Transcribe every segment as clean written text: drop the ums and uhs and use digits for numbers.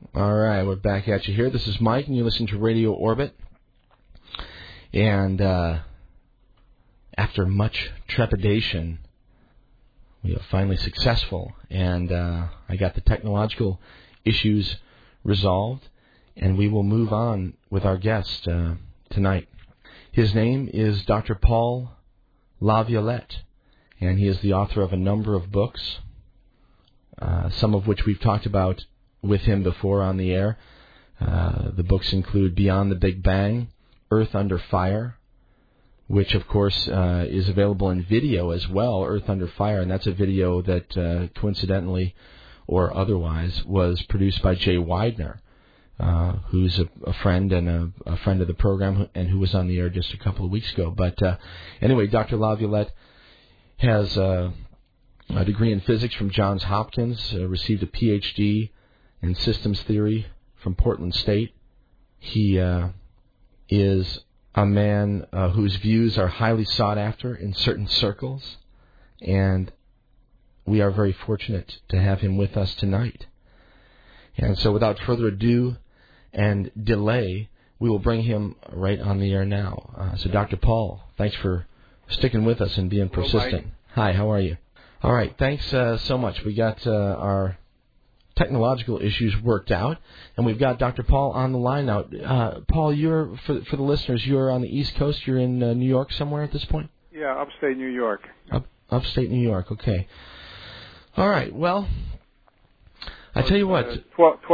All right, we're back at you here. This is Mike, and you listen to Radio Orbit. And after much trepidation, we are finally successful. And I got the technological issues resolved, and we will move on with our guest tonight. His name is Dr. Paul LaViolette, and he is the author of a number of books, some of which we've talked about with him before on the air. The books include Beyond the Big Bang, Earth Under Fire, which, of course, is available in video as well, Earth Under Fire, and that's a video that, coincidentally or otherwise, was produced by Jay Weidner, who's a friend and a friend of the program and who was on the air just a couple of weeks ago. But anyway, Dr. LaViolette has a degree in physics from Johns Hopkins, received a Ph.D. in systems theory from Portland State. He is a man whose views are highly sought after in certain circles, and we are very fortunate to have him with us tonight. And so without further ado and delay, we will bring him right on the air now. So Dr. Paul, thanks for sticking with us and being persistent. Hi, how are you? All right, thanks so much. We got our technological issues worked out, and we've got Dr. Paul on the line now. Paul, you're for the listeners, you're on the East Coast. You're in New York somewhere at this point? Yeah, upstate New York. Upstate New York, okay. All right, well, I tell you what. It's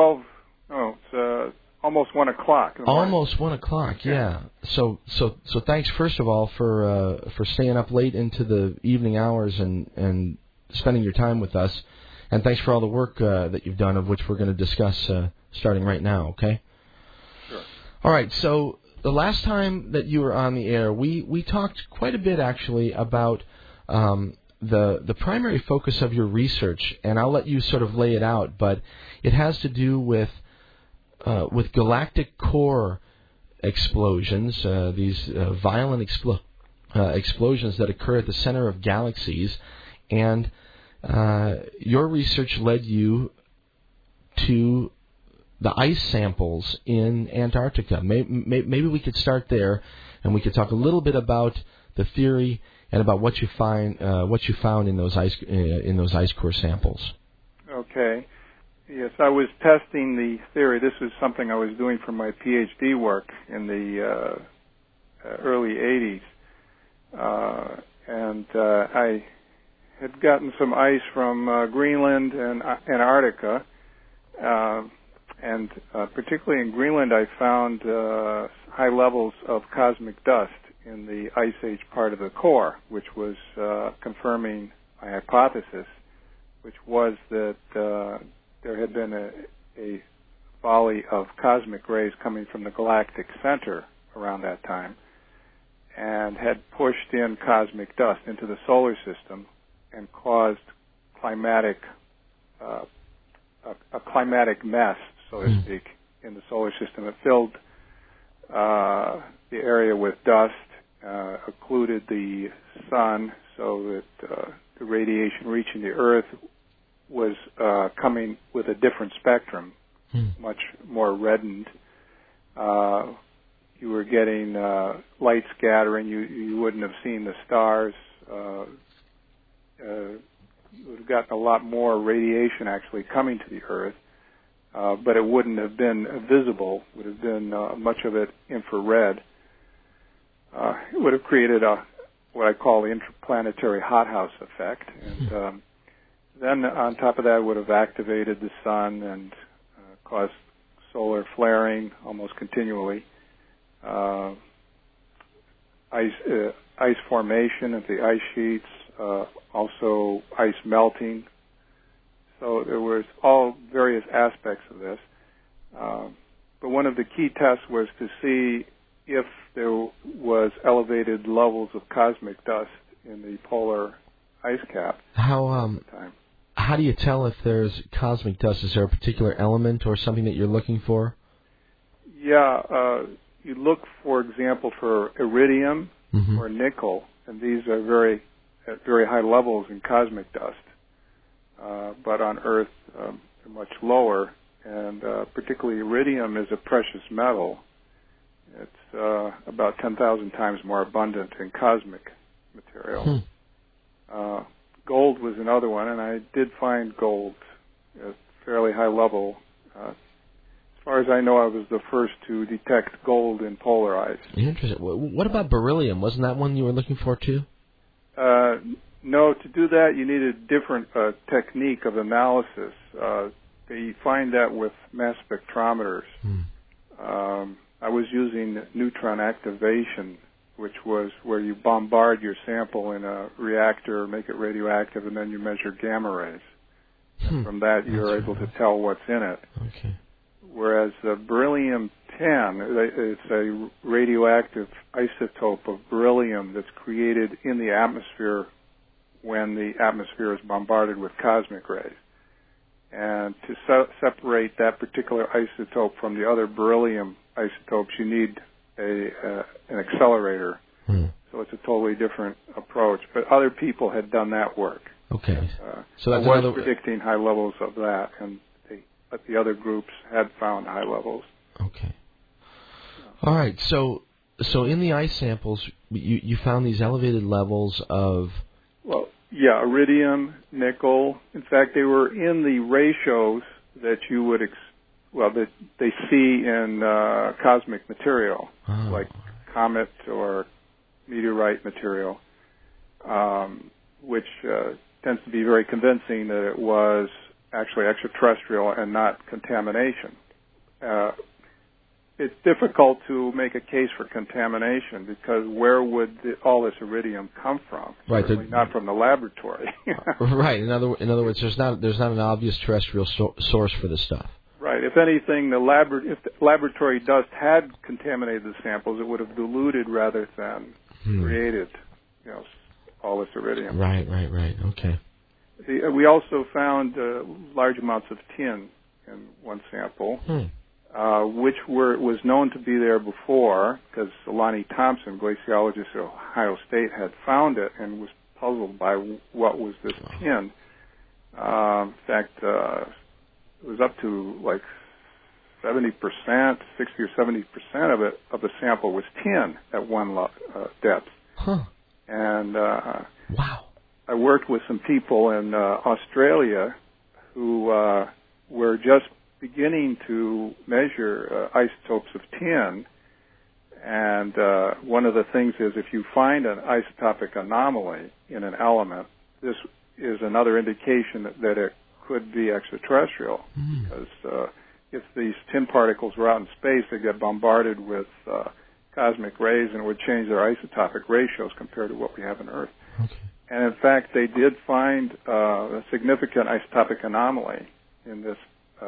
almost 1 o'clock. Almost 1 o'clock, yeah. So thanks first of all for staying up late into the evening hours and spending your time with us, and thanks for all the work that you've done, of which we're going to discuss starting right now. Okay. Sure. All right. So the last time that you were on the air, we talked quite a bit actually about the primary focus of your research, and I'll let you sort of lay it out, but it has to do with galactic core explosions, these violent explosions that occur at the center of galaxies, and your research led you to the ice samples in Antarctica. Maybe we could start there, and we could talk a little bit about the theory and about what you found in those ice core samples. Okay. Yes, I was testing the theory. This was something I was doing for my PhD work in the early 80s. And I had gotten some ice from Greenland and Antarctica. And particularly in Greenland, I found high levels of cosmic dust in the Ice Age part of the core, which was confirming my hypothesis, which was that there had been a volley of cosmic rays coming from the galactic center around that time and had pushed in cosmic dust into the solar system and caused a climatic mess, so to speak, in the solar system. It filled the area with dust, occluded the sun so that the radiation reaching the Earth was coming with a different spectrum, much more reddened. You were getting light scattering. You wouldn't have seen the stars. You would have gotten a lot more radiation actually coming to the Earth, but it wouldn't have been visible. It would have been much of it infrared. It would have created what I call the interplanetary hothouse effect, and then on top of that, it would have activated the sun and caused solar flaring almost continually. Ice formation of the ice sheets, also ice melting. So there was all various aspects of this. But one of the key tests was to see if there was elevated levels of cosmic dust in the polar ice cap at the time. How do you tell if there's cosmic dust? Is there a particular element or something that you're looking for? Yeah, you look, for example, for iridium or nickel, and these are at very high levels in cosmic dust. But on Earth, they're much lower, and particularly iridium is a precious metal. It's about 10,000 times more abundant in cosmic material. Gold was another one, and I did find gold at fairly high level. As far as I know, I was the first to detect gold in polar ice. Interesting. What about beryllium? Wasn't that one you were looking for, too? No, to do that, you need a different technique of analysis. They find that with mass spectrometers. I was using neutron activation, which was where you bombard your sample in a reactor, make it radioactive, and then you measure gamma rays. From that, you're able to tell what's in it. Okay. Whereas beryllium-10, it's a radioactive isotope of beryllium that's created in the atmosphere when the atmosphere is bombarded with cosmic rays. And to separate that particular isotope from the other beryllium isotopes, you need an accelerator. So it's a totally different approach. But other people had done that work. Okay. So that's I was predicting high levels of that, but the other groups had found high levels. Okay. All right. So in the ice samples, you found these elevated levels of... Well, yeah, iridium, nickel. In fact, they were in the ratios that you would, that they see in cosmic material, like comet or meteorite material, which tends to be very convincing that it was actually extraterrestrial and not contamination. It's difficult to make a case for contamination because where would all this iridium come from? Right, certainly not from the laboratory. Right. In other words, there's not an obvious terrestrial source for this stuff. Right. If anything, if the laboratory dust had contaminated the samples, it would have diluted rather than created, all this iridium. Right. Okay. We also found large amounts of tin in one sample. Which was known to be there before, because Lonnie Thompson, glaciologist at Ohio State, had found it and was puzzled by what was this tin. In fact, it was up to like 70%, 60 or 70% of the sample was tin at one depth. And wow. I worked with some people in Australia who were just beginning to measure isotopes of tin, and one of the things is if you find an isotopic anomaly in an element, this is another indication that it could be extraterrestrial, because if these tin particles were out in space, they get bombarded with cosmic rays and it would change their isotopic ratios compared to what we have on Earth. Okay. And in fact, they did find a significant isotopic anomaly in this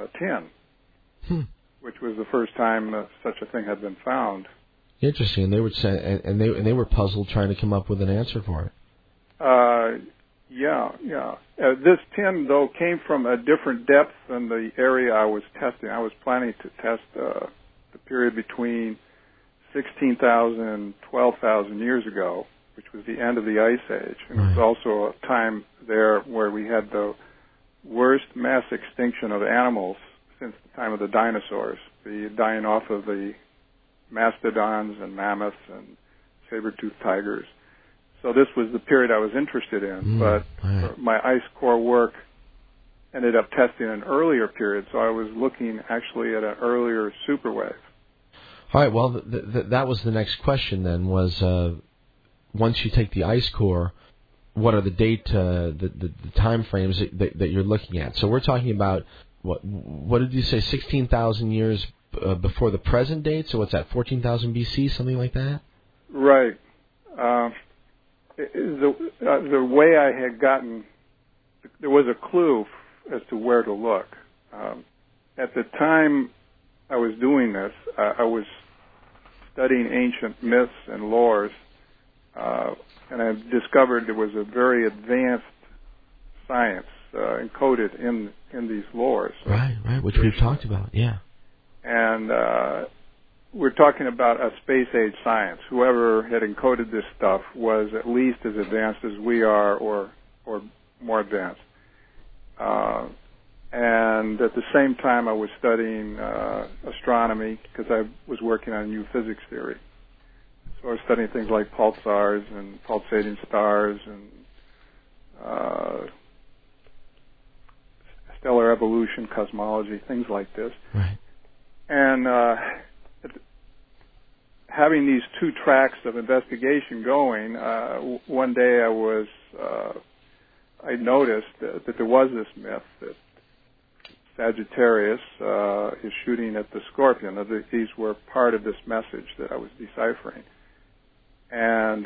tin, which was the first time such a thing had been found. Interesting. And they would say, and they were puzzled trying to come up with an answer for it. Yeah. This tin, though, came from a different depth than the area I was testing. I was planning to test the period between 16,000 and 12,000 years ago, which was the end of the Ice Age. And it was also a time there where we had the worst mass extinction of animals since the time of the dinosaurs, the dying off of the mastodons and mammoths and saber-toothed tigers. So this was the period I was interested in, but my ice core work ended up testing an earlier period, so I was looking actually at an earlier superwave. All right, well, that was the next question then, was once you take the ice core, what are the the time frames that you're looking at? So we're talking about, what did you say, 16,000 years before the present date? So what's that, 14,000 BC, something like that? Right. The way I had gotten, there was a clue as to where to look. At the time I was doing this, I was studying ancient myths and lores, and I discovered there was a very advanced science encoded in these lores. Right, which we've talked about, yeah. And we're talking about a space-age science. Whoever had encoded this stuff was at least as advanced as we are, or more advanced. And at the same time, I was studying astronomy because I was working on new physics theory. So I was studying things like pulsars and pulsating stars and stellar evolution, cosmology, things like this. Right. And having these two tracks of investigation going, one day I noticed that there was this myth that Sagittarius is shooting at the Scorpion. These were part of this message that I was deciphering. And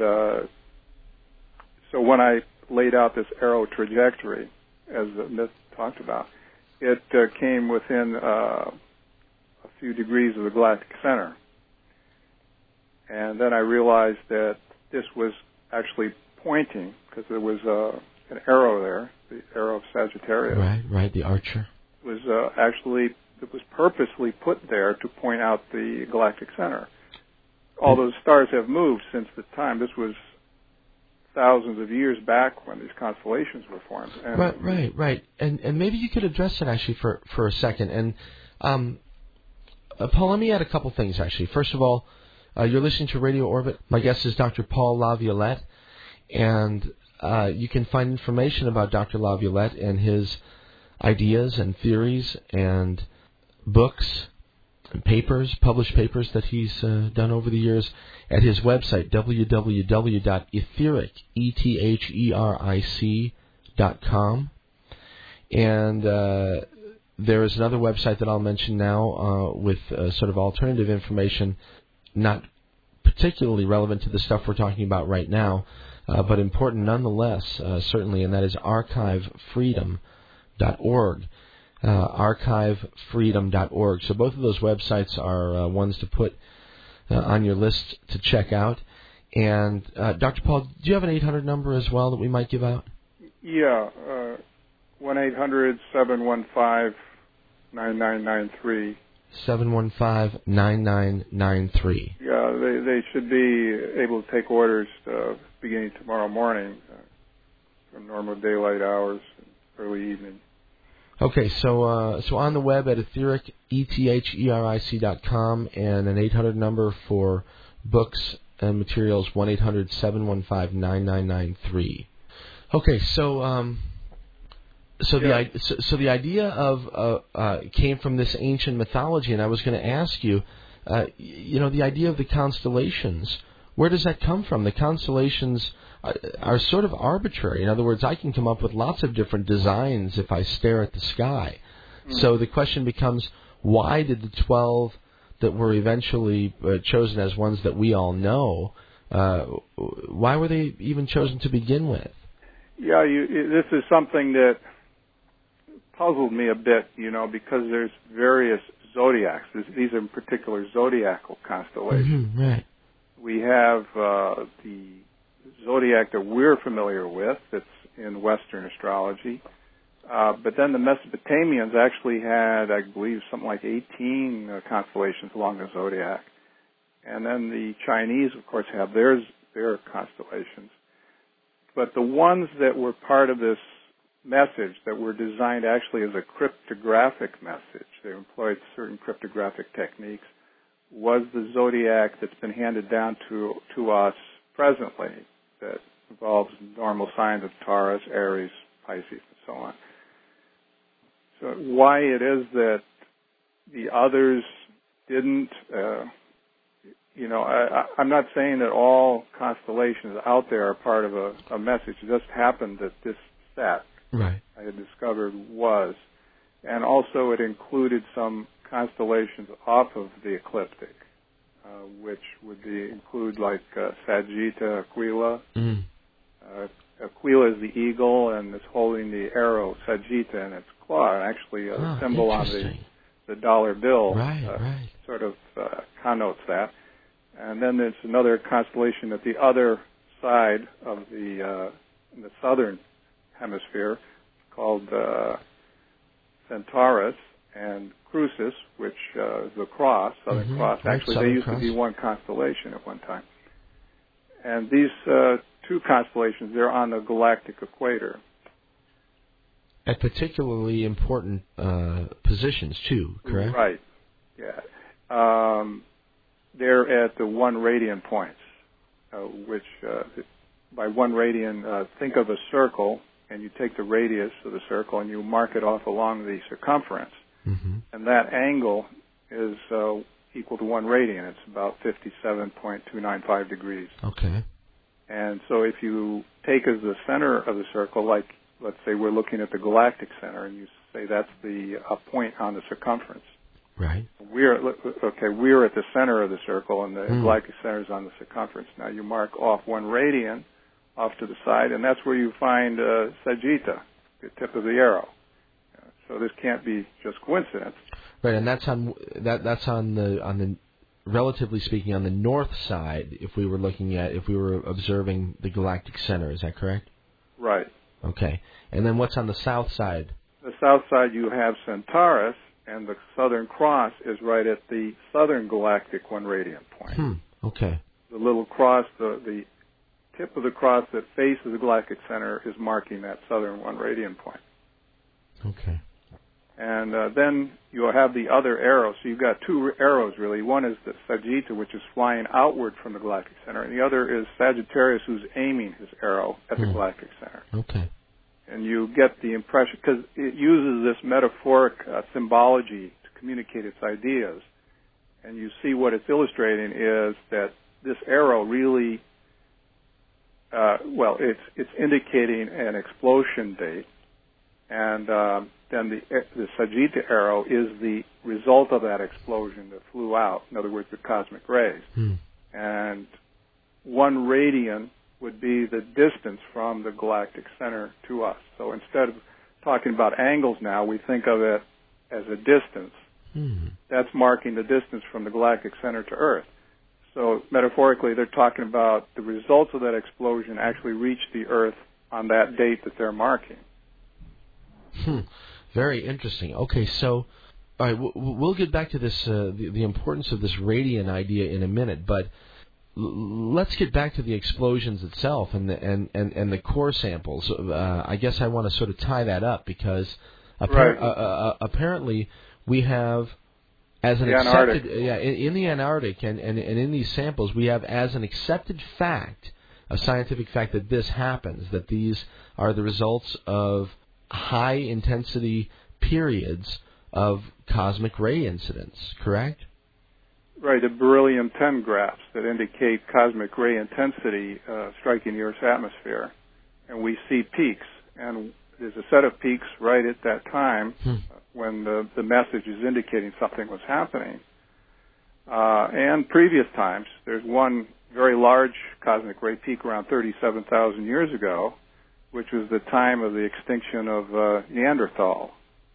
so when I laid out this arrow trajectory, as the myth talked about, it came within a few degrees of the galactic center. And then I realized that this was actually pointing, because there was an arrow there, the arrow of Sagittarius. Right, the archer. Was it was purposely put there to point out the galactic center. All those stars have moved since the time. This was thousands of years back when these constellations were formed. And Right. And maybe you could address that actually for a second. And Paul, let me add a couple things actually. First of all, you're listening to Radio Orbit. My guest is Dr. Paul LaViolette, and you can find information about Dr. LaViolette and his ideas and theories and books and papers, published papers that he's done over the years at his website, www.etheric.com. And there is another website that I'll mention now with sort of alternative information, not particularly relevant to the stuff we're talking about right now, but important nonetheless, certainly, and that is archivefreedom.org. Archivefreedom.org. So both of those websites are ones to put on your list to check out. And Dr. Paul, do you have an 800 number as well that we might give out? Yeah, 1-800-715-9993. 715-9993. Yeah, they should be able to take orders beginning tomorrow morning from normal daylight hours, early evening. Okay, so on the web at etheric, etheric.com, and an 800 number for books and materials, 1-800-715-9993. Okay, so the idea of came from this ancient mythology, and I was going to ask you, the idea of the constellations. Where does that come from? The constellations are sort of arbitrary. In other words, I can come up with lots of different designs if I stare at the sky. Mm. So the question becomes, why did the 12 that were eventually chosen as ones that we all know, why were they even chosen to begin with? Yeah, this is something that puzzled me a bit, because there's various zodiacs. These are in particular zodiacal constellations. Mm-hmm, right. We have the zodiac that we're familiar with, that's in Western astrology. But then the Mesopotamians actually had, I believe, something like 18 constellations along the zodiac. And then the Chinese, of course, have their constellations. But the ones that were part of this message that were designed actually as a cryptographic message, they employed certain cryptographic techniques, was the zodiac that's been handed down to us presently, that involves normal signs of Taurus, Aries, Pisces, and so on. So why it is that the others didn't, I'm not saying that all constellations out there are part of a message. It just happened that this set I had discovered was. And also it included some constellations off of the ecliptic, which would include like Sagitta, Aquila. Mm. Aquila is the eagle and it's holding the arrow Sagitta in its claw, and actually a symbol on the dollar bill sort of connotes that. And then there's another constellation at the other side of in the southern hemisphere called Centaurus, and Crucis, which is the cross, Southern Cross. Actually, they used to be one constellation at one time. And these two constellations, they're on the galactic equator. At particularly important positions, too, correct? Right, yeah. They're at the 1 radian points, which by 1 radian, think of a circle, and you take the radius of the circle and you mark it off along the circumference. Mm-hmm. And that angle is equal to 1 radian. It's about 57.295 degrees. Okay. And so if you take as the center of the circle, like let's say we're looking at the galactic center, and you say that's a point on the circumference. Right. We're at the center of the circle, and the galactic center is on the circumference. Now you mark off 1 radian off to the side, and that's where you find Sagitta, the tip of the arrow. So this can't be just coincidence. Right, and that's on the relatively speaking on the north side. If we were observing the galactic center, is that correct? Right. Okay, and then what's on the south side? The south side you have Centaurus, and the Southern Cross is right at the southern galactic 1 radian point. Okay. The little cross, the tip of the cross that faces the galactic center is marking that southern 1 radian point. Okay. And then you'll have the other arrow. So you've got 2 arrows, really. One is the Sagitta, which is flying outward from the galactic center, and the other is Sagittarius, who's aiming his arrow at the galactic center. Okay. And you get the impression, because it uses this metaphoric symbology to communicate its ideas, and you see what it's illustrating is that this arrow really, it's indicating an explosion date, and then the Sagitta arrow is the result of that explosion that flew out, in other words, the cosmic rays. And 1 radian would be the distance from the galactic center to us. So instead of talking about angles now, we think of it as a distance. That's marking the distance from the galactic center to Earth. So metaphorically, they're talking about the results of that explosion actually reached the Earth on that date that they're marking. Very interesting. Okay, so all right, we'll get back to this, the importance of this radian idea in a minute, but let's get back to the explosions itself and the core samples. I guess I want to sort of tie that up because apparently we have as an accepted in the Antarctic and in these samples we have as an accepted fact, a scientific fact, that this happens, that these are the results of high intensity periods of cosmic ray incidents, correct? Right, the beryllium-10 graphs that indicate cosmic ray intensity striking the Earth's atmosphere. And we see peaks. And there's a set of peaks right at that time when the message is indicating something was happening. And previous times, there's one very large cosmic ray peak around 37,000 years ago, which was the time of the extinction of Neanderthal.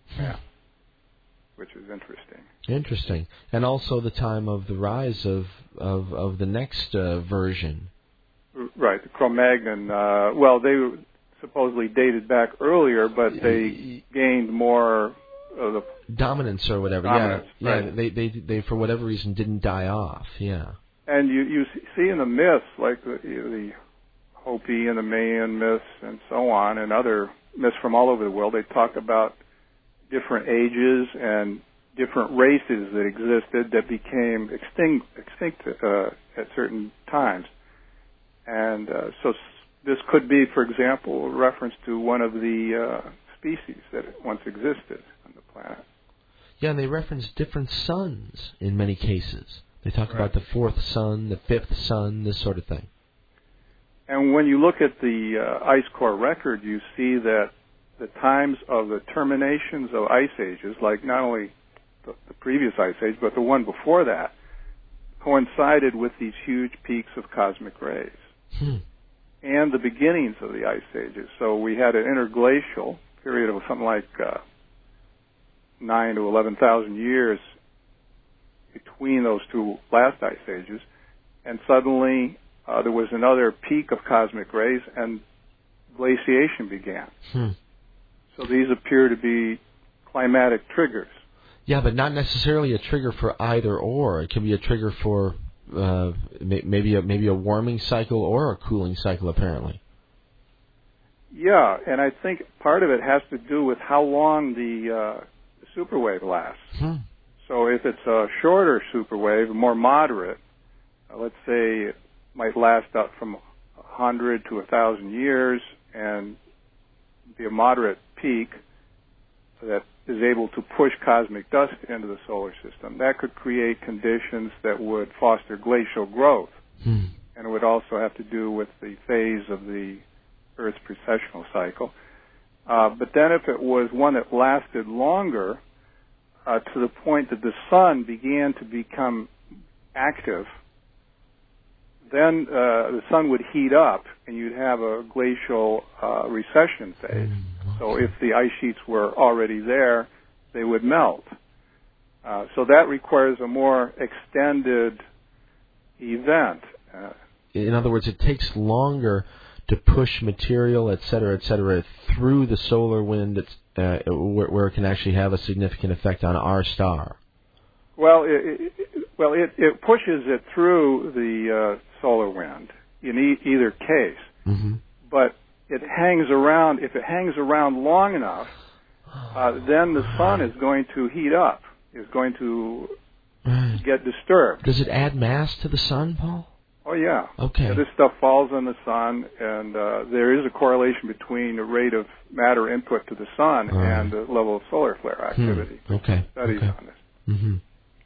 Which is interesting. Interesting. And also the time of the rise of the next version. Right, the Cro-Magnon. They were supposedly dated back earlier, but they gained more of the dominance or whatever. Dominance, yeah, right. They for whatever reason didn't die off. Yeah. And you see in the myths, like the Hopi and the Mayan myths and so on, and other myths from all over the world, they talk about different ages and different races that existed that became extinct at certain times. And so this could be, for example, a reference to one of the species that once existed on the planet. Yeah, and they reference different suns in many cases. They talk about the 4th sun, the 5th sun, this sort of thing. And when you look at the ice core record, you see that the times of the terminations of ice ages, like not only the previous ice age, but the one before that, coincided with these huge peaks of cosmic rays. And the beginnings of the ice ages. So we had an interglacial period of something like 9 to 11,000 years between those 2 last ice ages, and suddenly there was another peak of cosmic rays, and glaciation began. So these appear to be climatic triggers. Yeah, but not necessarily a trigger for either or. It can be a trigger for maybe a warming cycle or a cooling cycle, apparently. Yeah, and I think part of it has to do with how long the superwave lasts. So if it's a shorter superwave, more moderate, let's say it might last up from 100 to 1,000 years and be a moderate peak that is able to push cosmic dust into the solar system, that could create conditions that would foster glacial growth. And it would also have to do with the phase of the Earth's precessional cycle. But then if it was one that lasted longer, to the point that the sun began to become active, then the sun would heat up and you'd have a glacial recession phase. So if the ice sheets were already there, they would melt. So that requires a more extended event. In other words, it takes longer to push material, et cetera, through the solar wind where it can actually have a significant effect on our star. Well, it pushes it through the solar wind in either case. But it hangs around. If it hangs around long enough, then the sun is going to heat up, is going to get disturbed. Does it add mass to the sun, Paul? Oh, yeah. Okay. Yeah, this stuff falls on the sun, and there is a correlation between the rate of matter input to the sun and the level of solar flare activity. Okay. Studies on this.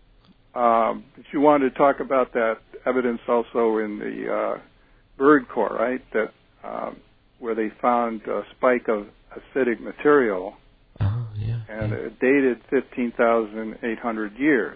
But you wanted to talk about that evidence also in the bird core, right? That where they found a spike of acidic material, and it dated 15,800 years.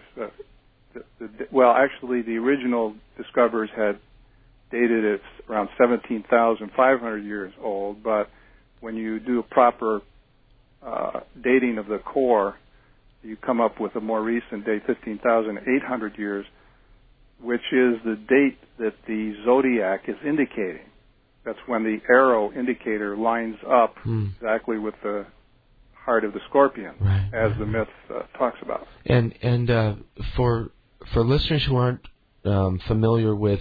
Well, actually, the original discoverers had dated it around 17,500 years old, but when you do a proper dating of the core, you come up with a more recent date, 15,800 years, which is the date that the zodiac is indicating. That's when the arrow indicator lines up exactly with the heart of the scorpion, as the myth talks about. And for listeners who aren't familiar with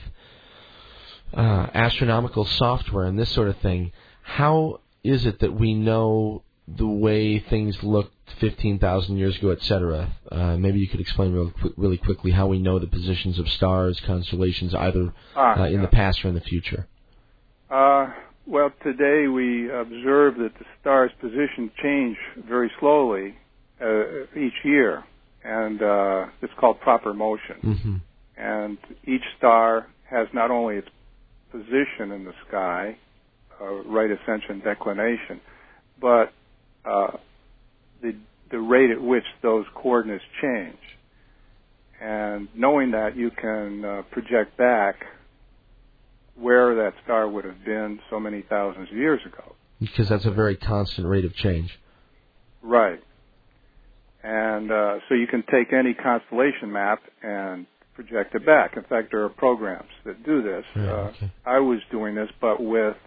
astronomical software and this sort of thing, how is it that we know the way things looked 15,000 years ago, et cetera? Maybe you could explain really quickly how we know the positions of stars, constellations, either in the past or in the future. Well, today we observe that the star's position change very slowly each year, and it's called proper motion. And each star has not only its position in the sky, right ascension, declination, but the rate at which those coordinates change. And knowing that, you can project back where that star would have been so many thousands of years ago. Because that's a very constant rate of change. Right. And so you can take any constellation map and project it back. In fact, there are programs that do this. I was doing this, but with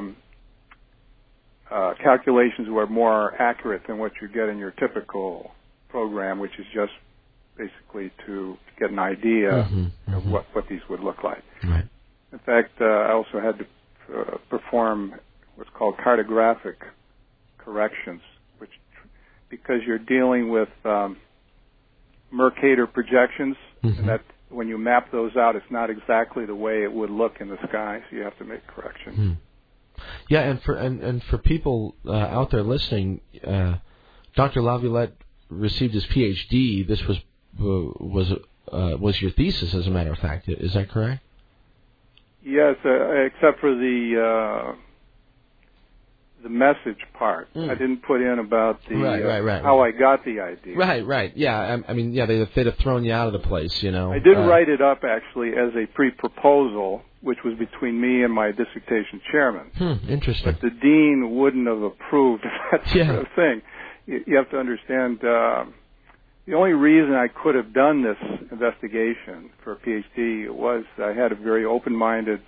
calculations were more accurate than what you get in your typical program, which is just basically to get an idea of what these would look like. Right. In fact, I also had to perform what's called cartographic corrections, which, because you're dealing with Mercator projections, and that when you map those out, it's not exactly the way it would look in the sky, so you have to make corrections. Yeah, and for people out there listening, Dr. Laviolette received his PhD. This was your thesis, as a matter of fact. Is that correct? Yes, except for the message part. I didn't put in about the how I got the idea. Right. Yeah, I mean, they'd have thrown you out of the place, you know. I did write it up actually as a pre-proposal, which was between me and my dissertation chairman. Interesting. But the dean wouldn't have approved of that sort of thing. You have to understand. The only reason I could have done this investigation for a PhD was I had a very open-minded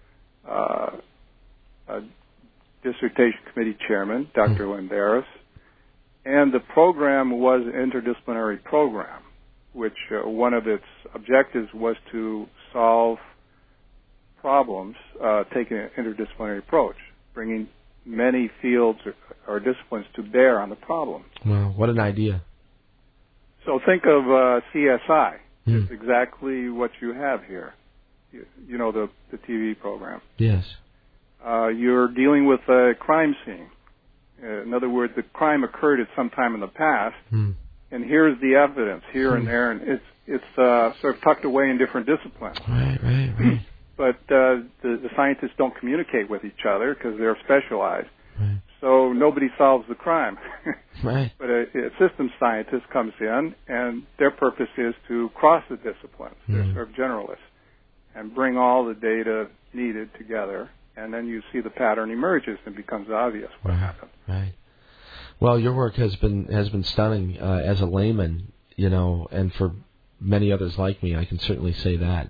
dissertation committee chairman, Dr. Lindaris, and the program was an interdisciplinary program, which one of its objectives was to solve problems taking an interdisciplinary approach, bringing many fields or disciplines to bear on the problem. Well, what an idea. So think of CSI. It's exactly what you have here. You know, the TV program. Yes. You're dealing with a crime scene. In other words, the crime occurred at some time in the past, and here's the evidence here and there, and it's sort of tucked away in different disciplines. Right. But the scientists don't communicate with each other because they're specialized. Right. So nobody solves the crime. Right. But a systems scientist comes in, and their purpose is to cross the disciplines. They're sort of generalists, and bring all the data needed together, and then you see the pattern emerges and becomes obvious what happened. Right. Well, your work has been stunning as a layman, you know, and for many others like me, I can certainly say that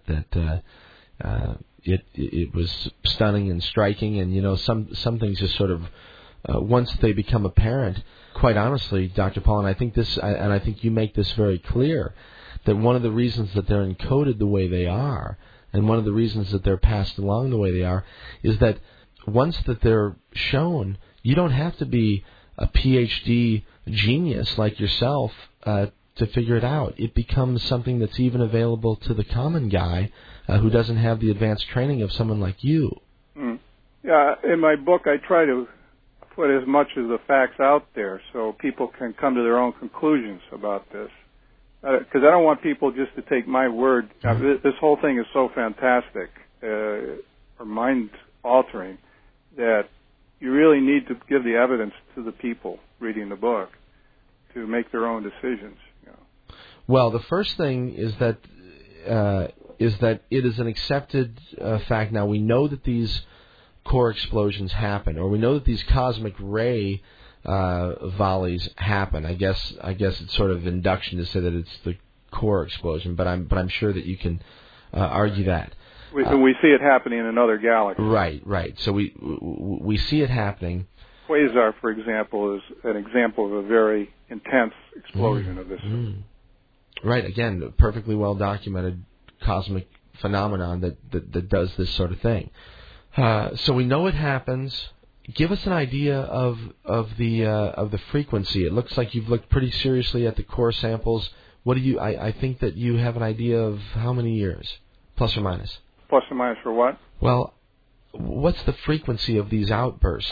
it was stunning and striking, and you know, some things just sort of once they become apparent, quite honestly, Dr. Paul, and I think you make this very clear, that one of the reasons that they're encoded the way they are, and one of the reasons that they're passed along the way they are, is that once that they're shown, you don't have to be a PhD genius like yourself to figure it out. It becomes something that's even available to the common guy who doesn't have the advanced training of someone like you. Yeah, in my book, I try to put as much of the facts out there so people can come to their own conclusions about this. Because I don't want people just to take my word. This whole thing is so fantastic or mind-altering that you really need to give the evidence to the people reading the book to make their own decisions. You know. Well, the first thing is that it is an accepted fact. Now, we know that these core explosions happen, or we know that these cosmic ray volleys happen. I guess it's sort of induction to say that it's the core explosion, but I'm sure that you can argue that. We see it happening in another galaxy. Right. So we see it happening. Quasar, for example, is an example of a very intense explosion of this. Right. Again, a perfectly well documented cosmic phenomenon that does this sort of thing. So we know it happens. Give us an idea of the frequency. It looks like you've looked pretty seriously at the core samples. What do you? I think that you have an idea of how many years, plus or minus. Plus or minus for what? Well, what's the frequency of these outbursts?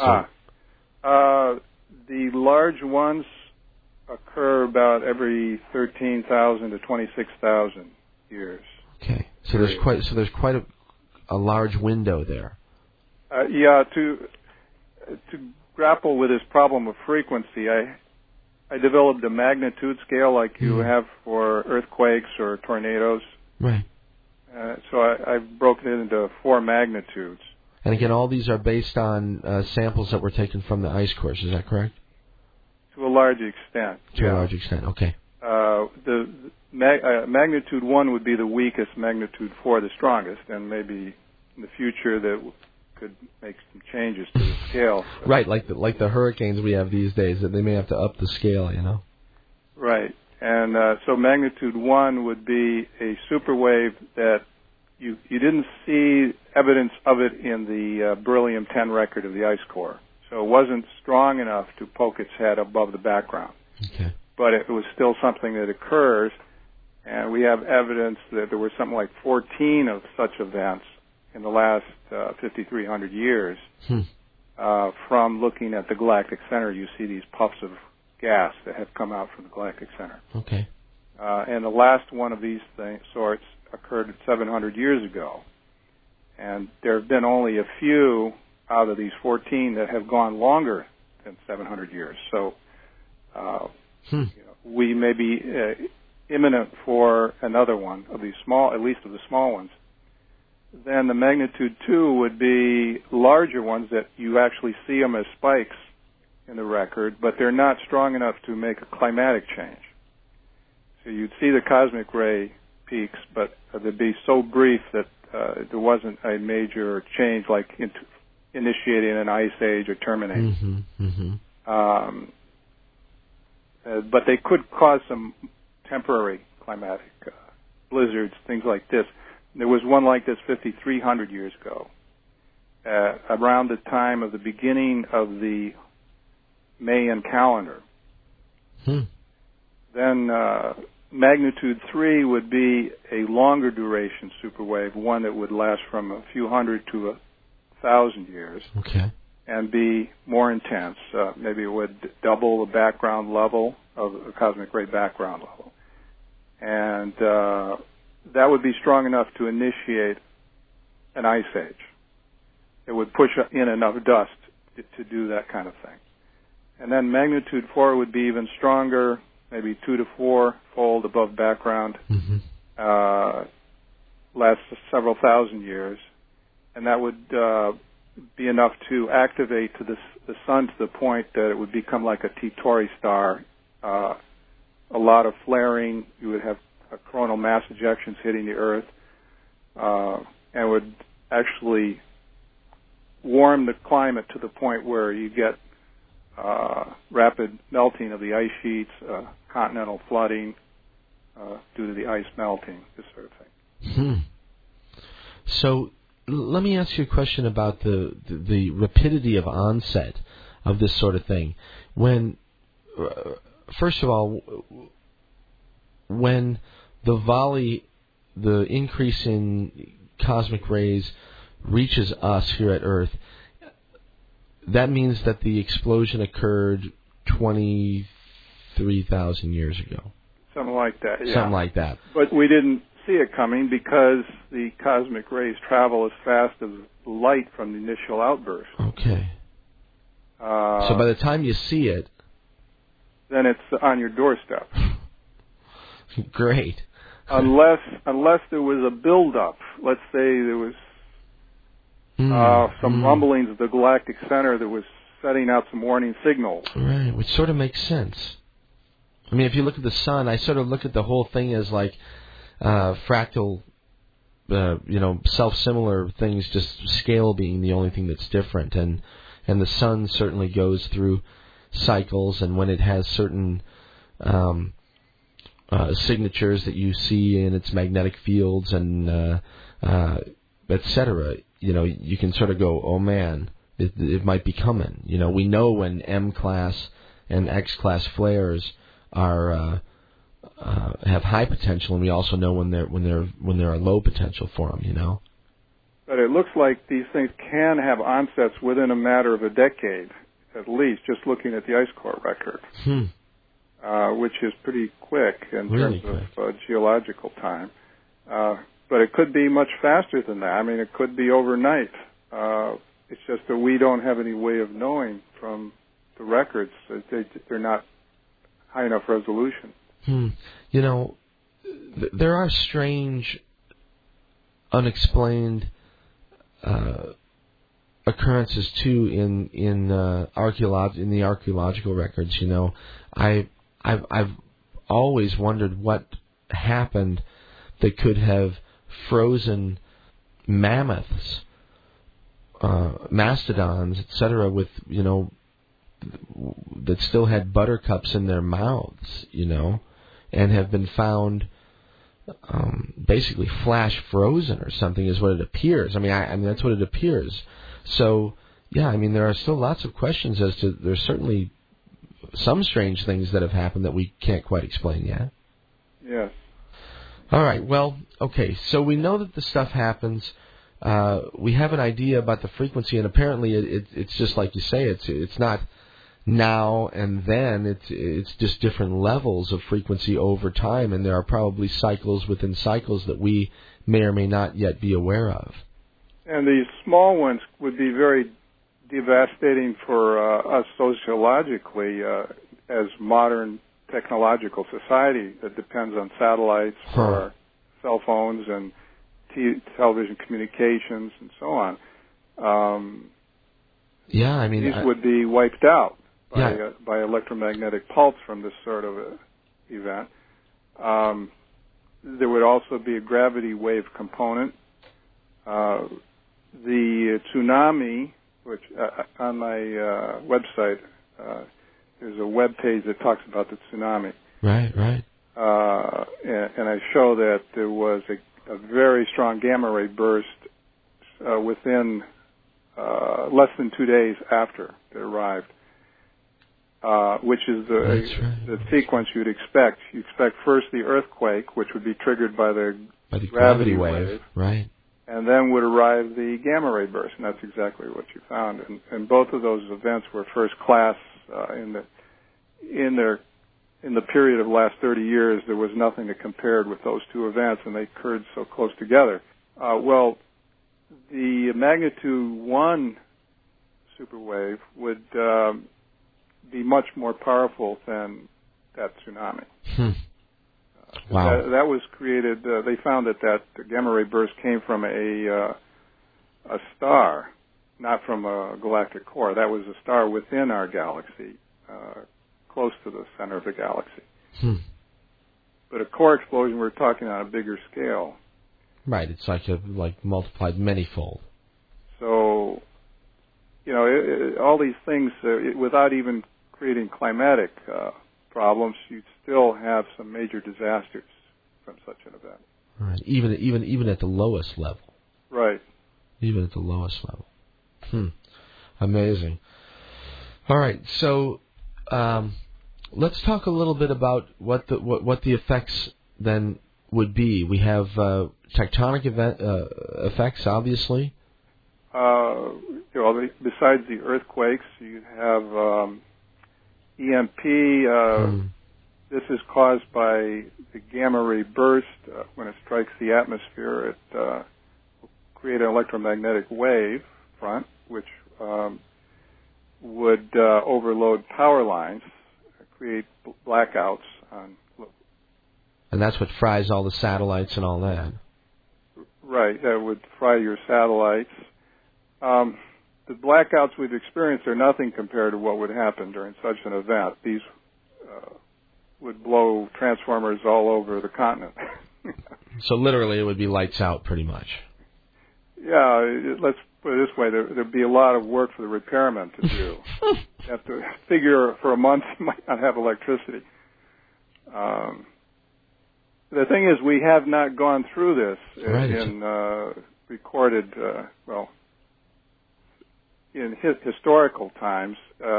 The large ones occur about every 13,000 to 26,000 years. Okay, so there's quite a large window there. To grapple with this problem of frequency, I developed a magnitude scale like you have for earthquakes or tornadoes. Right. So I've broken it into 4 magnitudes. And again, all these are based on samples that were taken from the ice cores. Is that correct? To a large extent. To a large extent. Okay. The magnitude 1 would be the weakest, magnitude 4 the strongest, and maybe in the future that could make some changes to the scale. Right, like the hurricanes we have these days, that they may have to up the scale, you know. Right, and so magnitude 1 would be a superwave that you didn't see evidence of it in the beryllium-10 record of the ice core, so it wasn't strong enough to poke its head above the background. Okay. But it was still something that occurs, and we have evidence that there were something like 14 of such events in the last 5,300 years. From looking at the galactic center, you see these puffs of gas that have come out from the galactic center. Okay. And the last one of these sorts occurred 700 years ago. And there have been only a few out of these 14 that have gone longer than 700 years. So we may be imminent for another one of these small, at least of the small ones. Then the magnitude 2 would be larger ones that you actually see them as spikes in the record, but they're not strong enough to make a climatic change. So you'd see the cosmic ray peaks, but they'd be so brief that there wasn't a major change like initiating an ice age or terminating. But they could cause some temporary climatic blizzards, things like this. There was one like this 5,300 years ago. around the time of the beginning of the Mayan calendar. Then magnitude 3 would be a longer duration superwave, one that would last from a few hundred to 1,000 years. Okay. And be more intense. Maybe it would double the background level of a cosmic ray background level. And that would be strong enough to initiate an ice age. It would push in enough dust to do that kind of thing. And then magnitude 4 would be even stronger, maybe 2 to 4-fold above background, last several thousand years. And that would be enough to activate to the sun to the point that it would become like a T-Tauri star. A lot of flaring. You would have coronal mass ejections hitting the Earth, and would actually warm the climate to the point where you get rapid melting of the ice sheets, continental flooding due to the ice melting, this sort of thing. So let me ask you a question about the rapidity of onset of this sort of thing. When, first of all, when the increase in cosmic rays reaches us here at Earth, that means that the explosion occurred 23,000 years ago. Something like that, yeah. Something like that. But we didn't see it coming because the cosmic rays travel as fast as light from the initial outburst. Okay. So by the time you see it, then it's on your doorstep. Great. Unless there was a buildup. Let's say there was some rumblings of the galactic center that was setting out some warning signals. Right, which sort of makes sense. I mean, if you look at the sun, I sort of look at the whole thing as like fractal, self-similar things, just scale being the only thing that's different. And the sun certainly goes through cycles, and when it has certain signatures that you see in its magnetic fields and etc., you can sort of go, oh man, it might be coming. We know when M-class and X-class flares are have high potential, and we also know when there are low potential for them. But it looks like these things can have onsets within a matter of a decade, at least, just looking at the ice core record, which is pretty quick in terms of geological time. But it could be much faster than that. I mean, it could be overnight. It's just that we don't have any way of knowing from the records. They're not high enough resolution. There are strange, unexplained occurrences too in the archaeological records. I've always wondered what happened that could have frozen mammoths, mastodons, etc., with that still had buttercups in their mouths, and have been found basically flash frozen or something, is what it appears. I mean, that's what it appears. So, yeah, I mean, there are still lots of questions as to. There's certainly some strange things that have happened that we can't quite explain yet. Yes. All right. Well, okay. So we know that the stuff happens. We have an idea about the frequency, and apparently it's just like you say. It's not now and then. It's just different levels of frequency over time, and there are probably cycles within cycles that we may or may not yet be aware of. And these small ones would be very devastating for us sociologically as modern technological society that depends on satellites for our cell phones and television communications and so on. These would be wiped out by electromagnetic pulse from this sort of event. There would also be a gravity wave component. The tsunami, which on my website, there's a web page that talks about the tsunami. Right. And I show that there was a very strong gamma ray burst within less than 2 days after it arrived, which is the sequence you'd expect. You expect first the earthquake, which would be triggered by the gravity wave, right? And then would arrive the gamma ray burst, and that's exactly what you found. And both of those events were first class in the period of the last 30 years. There was nothing that compared with those two events, and they occurred so close together. Well, the magnitude 1 superwave would be much more powerful than that tsunami. Wow. That was created. They found that gamma ray burst came from a star, not from a galactic core. That was a star within our galaxy, close to the center of the galaxy. But a core explosion, we're talking on a bigger scale. Right. It's like multiplied manyfold. So, all these things, without even creating climatic problems, you'd still have some major disasters from such an event. Right. Even at the lowest level. Right. Even at the lowest level. Amazing. All right. So let's talk a little bit about what the effects then would be. We have tectonic effects, obviously. Besides the earthquakes, you have EMP. This is caused by the gamma ray burst. When it strikes the atmosphere, it will create an electromagnetic wave front, which would overload power lines, create blackouts on. And that's what fries all the satellites and all that. Right, that would fry your satellites. The blackouts we've experienced are nothing compared to what would happen during such an event. These would blow transformers all over the continent. So literally it would be lights out pretty much. Yeah, let's put it this way. There'd be a lot of work for the repairmen to do. You have to figure for a month you might not have electricity. The thing is, we have not gone through this in recorded, in historical times.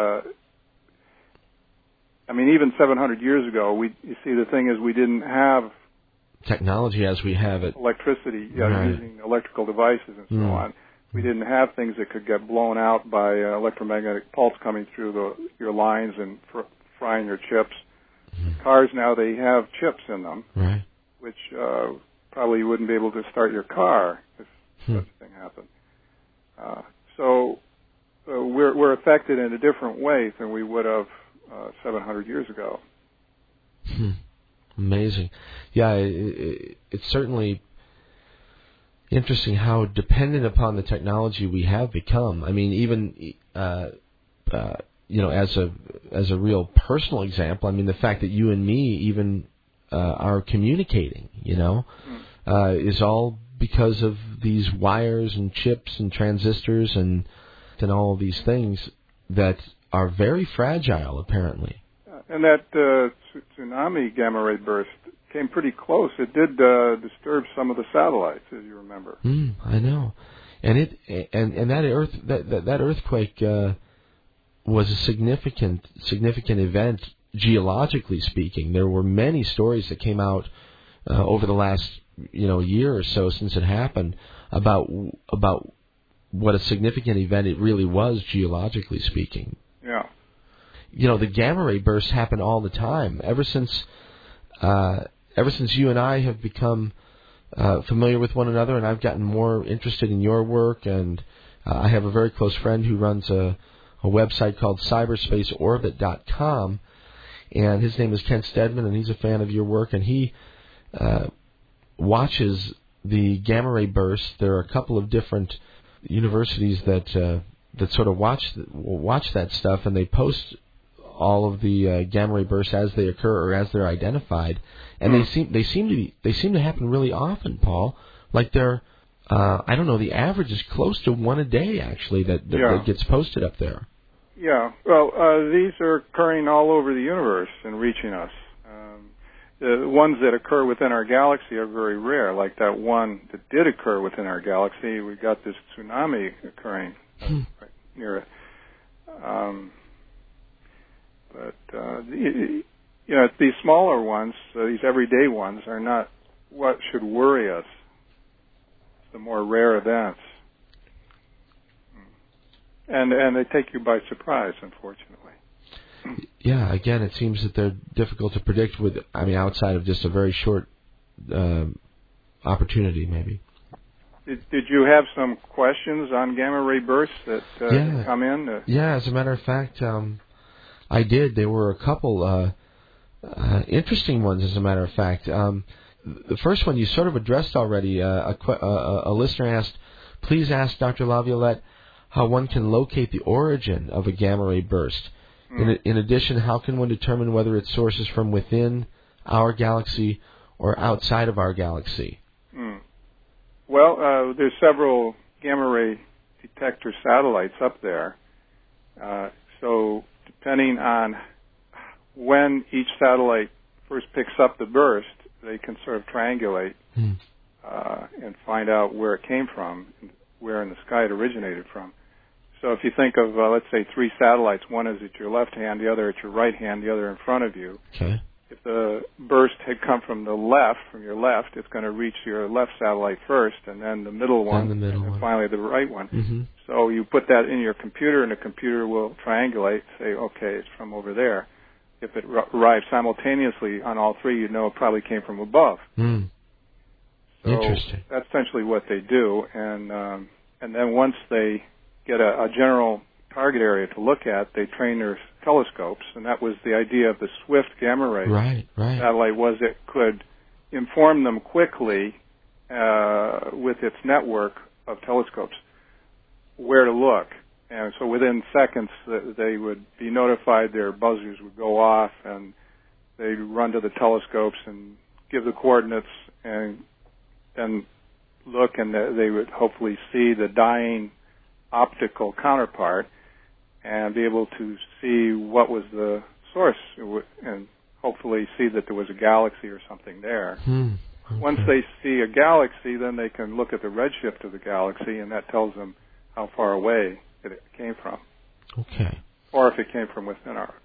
Even 700 years ago, you see, the thing is, we didn't have technology as we have it. Electricity, using electrical devices and so on. We didn't have things that could get blown out by electromagnetic pulse coming through your lines and frying your chips. Cars now, they have chips in them, which probably you wouldn't be able to start your car if such a thing happened. So we're affected in a different way than we would have 700 years ago. Amazing. Yeah, it's certainly interesting how dependent upon the technology we have become. Even as a real personal example, the fact that you and me even are communicating, is all because of these wires and chips and transistors and all of these things that are very fragile, apparently. And that tsunami gamma ray burst came pretty close. It did disturb some of the satellites, as you remember. I know, and that earthquake was a significant event geologically speaking. There were many stories that came out over the last year or so since it happened about what a significant event it really was geologically speaking. Yeah. The gamma ray bursts happen all the time. Ever since you and I have become familiar with one another, and I've gotten more interested in your work, and I have a very close friend who runs a website called cyberspaceorbit.com, and his name is Kent Stedman, and he's a fan of your work, and he watches the gamma ray bursts. There are a couple of different universities that sort of watch that stuff, and they post all of the gamma ray bursts as they occur or as they're identified, and they seem to happen really often, Paul. Like they're I don't know, the average is close to one a day actually that gets posted up there. Yeah, well, these are occurring all over the universe and reaching us. The ones that occur within our galaxy are very rare, like that one that did occur within our galaxy. We got this tsunami occurring right near it. These smaller ones, these everyday ones, are not what should worry us. The more rare events, and they take you by surprise, unfortunately. Yeah, again, it seems that they're difficult to predict outside of just a very short opportunity, maybe. Did you have some questions on gamma ray bursts that come in? Yeah, as a matter of fact, I did. There were a couple interesting ones, as a matter of fact. The first one you sort of addressed already. A listener asked, please ask Dr. Laviolette how one can locate the origin of a gamma ray burst. In addition, how can one determine whether its source is from within our galaxy or outside of our galaxy? Well, there's several gamma ray detector satellites up there. So depending on when each satellite first picks up the burst, they can sort of triangulate and find out where it came from, where in the sky it originated from. So if you think of, let's say, 3 satellites, one is at your left hand, the other at your right hand, the other in front of you. Okay. If the burst had come from your left, it's going to reach your left satellite first, and then the middle one, and then finally the right one. Mm-hmm. So you put that in your computer, and the computer will triangulate, say, okay, it's from over there. If it arrives simultaneously on all 3, you know it probably came from above. Mm. So interesting. That's essentially what they do, and then once they get a general target area to look at, they train their telescopes, and that was the idea of the Swift gamma ray satellite, was it could inform them quickly with its network of telescopes where to look. And so within seconds, they would be notified, their buzzers would go off, and they'd run to the telescopes and give the coordinates and look, and they would hopefully see the dying optical counterpart and be able to see what was the source and hopefully see that there was a galaxy or something there. Okay. Once they see a galaxy, then they can look at the redshift of the galaxy, and that tells them how far away it came from. Okay. Or if it came from within our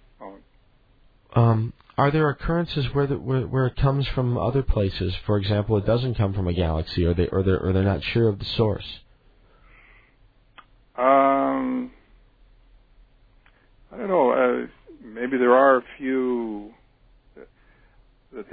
own. Are there occurrences where it comes from other places? For example, it doesn't come from a galaxy, or they're not sure of the source? I don't know. Maybe there are a few that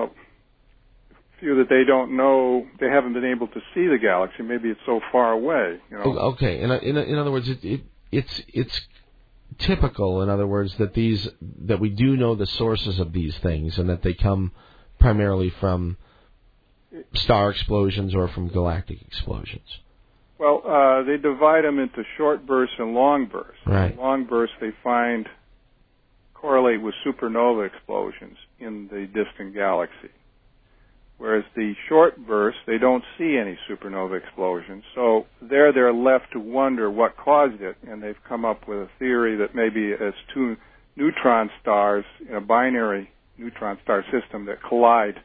they don't know. They haven't been able to see the galaxy. Maybe it's so far away. You know. Okay. In other words, it's typical. In other words, that we do know the sources of these things, and that they come primarily from star explosions or from galactic explosions. Well, they divide them into short bursts and long bursts. Right. Long bursts they find correlate with supernova explosions in the distant galaxy. Whereas the short bursts, they don't see any supernova explosions. So they're left to wonder what caused it, and they've come up with a theory that maybe it's 2 neutron stars in a binary neutron star system that collide.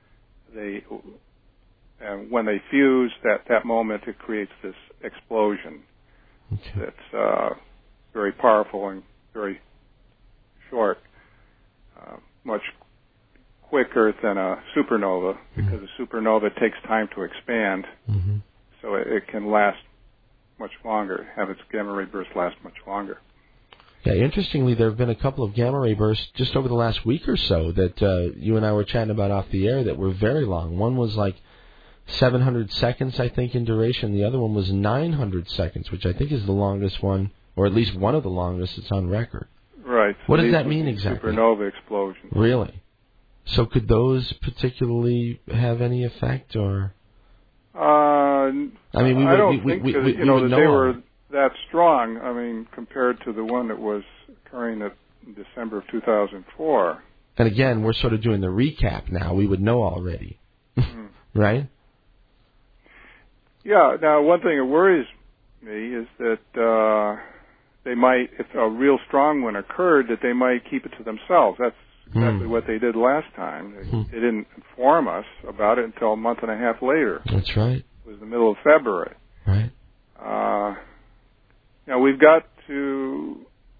And when they fuse, that moment, it creates this explosion that's very powerful and very short, much quicker than a supernova, because a supernova takes time to expand, so it can last much longer, have its gamma ray burst last much longer. Yeah, interestingly, there have been a couple of gamma ray bursts just over the last week or so that you and I were chatting about off the air that were very long. One was like 700 seconds, I think, in duration. The other one was 900 seconds, which I think is the longest one, or at least one of the longest that's on record. Right. What does that mean exactly? Supernova explosion. Really? So could those particularly have any effect, or? I don't think that they were that strong. I mean, compared to the one that was occurring in December of 2004. And again, we're sort of doing the recap now. We would know already, right? Yeah. Now, one thing that worries me is that they might, if a real strong one occurred, that they might keep it to themselves. That's exactly what they did last time. They didn't inform us about it until a month and a half later. That's right. It was the middle of February. Right. Now, we've got to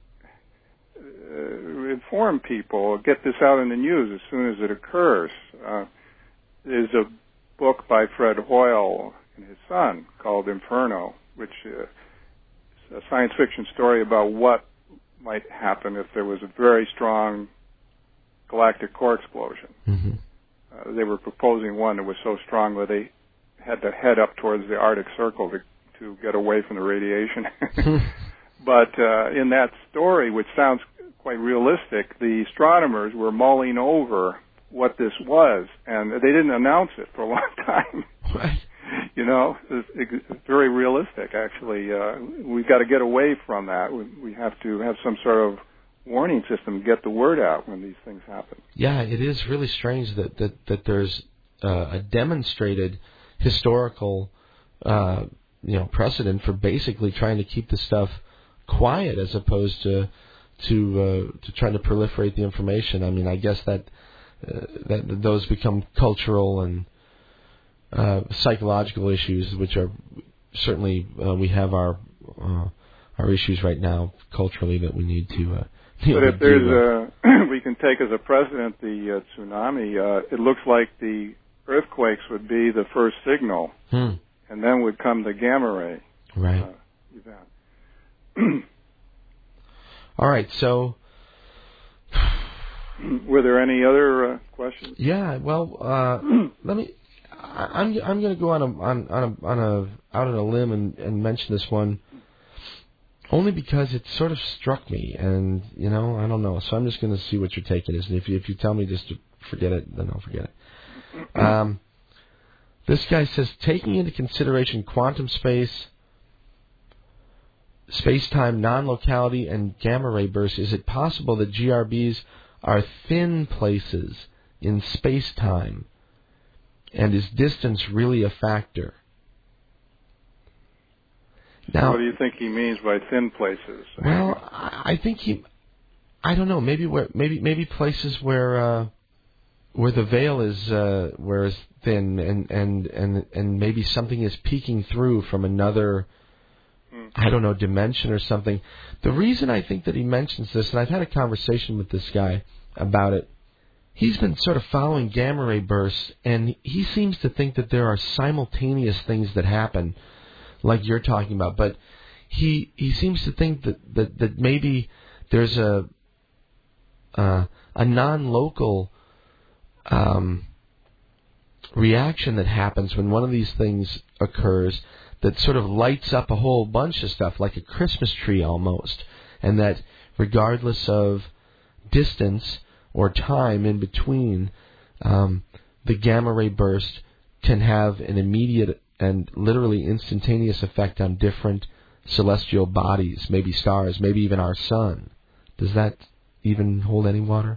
inform people, get this out in the news as soon as it occurs. There's a book by Fred Hoyle and his son called Inferno, which is a science fiction story about what might happen if there was a very strong galactic core explosion. Mm-hmm. They were proposing one that was so strong that they had to head up towards the Arctic Circle to get away from the radiation. But in that story, which sounds quite realistic, the astronomers were mulling over what this was, and they didn't announce it for a long time. Right. You know, it's very realistic, actually. We've got to get away from that. We have to have some sort of warning system to get the word out when these things happen. Yeah, it is really strange that there's a demonstrated historical precedent for basically trying to keep the stuff quiet as opposed to trying to proliferate the information. I mean, I guess that those become cultural and psychological issues, which are certainly we have our issues right now culturally that we need to. But if there's we can take as a precedent the tsunami. It looks like the earthquakes would be the first signal, and then would come the gamma ray event. All right, so were there any other questions? Yeah, well, let me. I'm going to go out on a limb and mention this one, only because it sort of struck me, and I don't know. So I'm just going to see what your take is, and if you tell me just to forget it, then I'll forget it. This guy says, taking into consideration quantum space, space-time non-locality, and gamma-ray bursts, is it possible that GRBs are thin places in space-time, and is distance really a factor? Now, what do you think he means by thin places? Well, I think I don't know. Maybe places where the veil is thin, and maybe something is peeking through from another, I don't know, dimension or something. The reason I think that he mentions this, and I've had a conversation with this guy about it, he's been sort of following gamma ray bursts, and he seems to think that there are simultaneous things that happen, like you're talking about. But he seems to think that maybe there's a non-local reaction that happens when one of these things occurs that sort of lights up a whole bunch of stuff, like a Christmas tree almost, and that regardless of distance or time in between, the gamma ray burst can have an immediate and literally instantaneous effect on different celestial bodies, maybe stars, maybe even our sun. Does that even hold any water?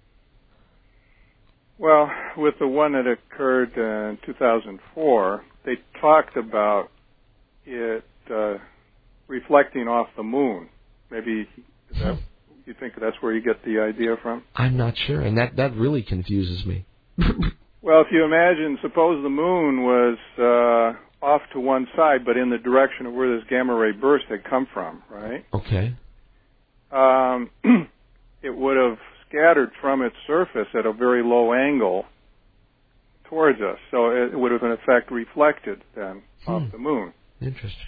Well, with the one that occurred in 2004, they talked about it reflecting off the moon. Maybe you think that's where you get the idea from? I'm not sure, and that really confuses me. Well, if you imagine, suppose the moon was off to one side, but in the direction of where this gamma ray burst had come from, right? Okay. It would have scattered from its surface at a very low angle towards us, so it would have in effect reflected then off the moon. Interesting.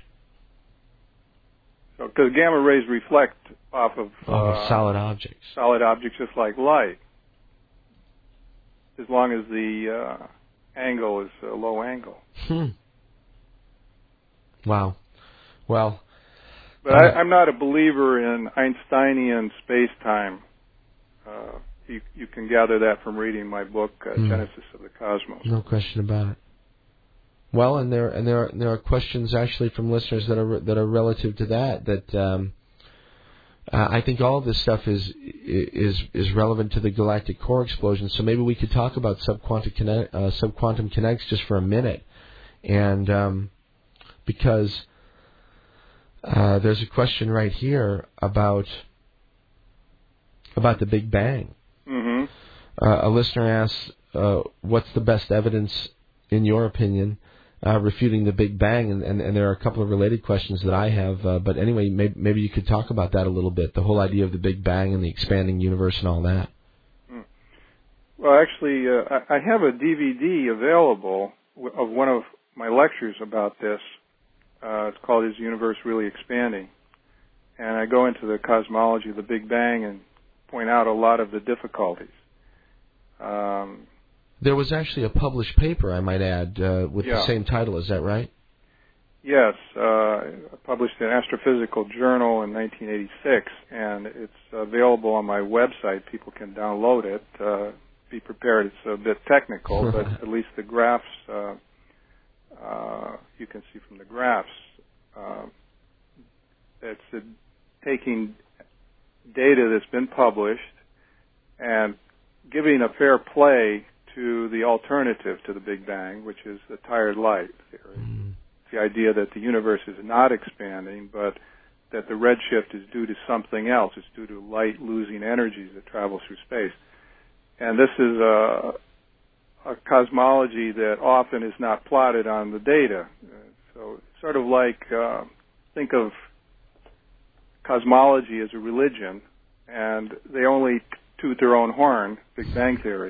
So, because gamma rays reflect off of solid objects. Solid objects, just like light, as long as the angle is a low angle. Wow. Well, but I'm not a believer in Einsteinian space-time. You can gather that from reading my book, Genesis of the Cosmos. No question about it. Well, and there are questions actually from listeners that are relative to that. I think all of this stuff is relevant to the galactic core explosion. So maybe we could talk about subquantum kinetics just for a minute, and because there's a question right here about the Big Bang. Mm-hmm. A listener asks, what's the best evidence, in your opinion, refuting the Big Bang, and there are a couple of related questions that I have. But anyway, maybe you could talk about that a little bit, the whole idea of the Big Bang and the expanding universe and all that. Well, actually, I have a DVD available of one of my lectures about this. It's called Is the Universe Really Expanding? And I go into the cosmology of the Big Bang and point out a lot of the difficulties. There was actually a published paper, I might add, with the same title. Is that right? Yes, published in Astrophysical Journal in 1986, and it's available on my website. People can download it. Be prepared, it's a bit technical, but at least the graphs, you can see from the graphs, it's taking data that's been published and giving a fair play to the alternative to the Big Bang, which is the tired light theory. It's the idea that the universe is not expanding, but that the redshift is due to something else. It's due to light losing energies that travel through space. And this is a cosmology that often is not plotted on the data. So it's sort of like, think of cosmology as a religion, and they only toot their own horn, Big Bang Theory,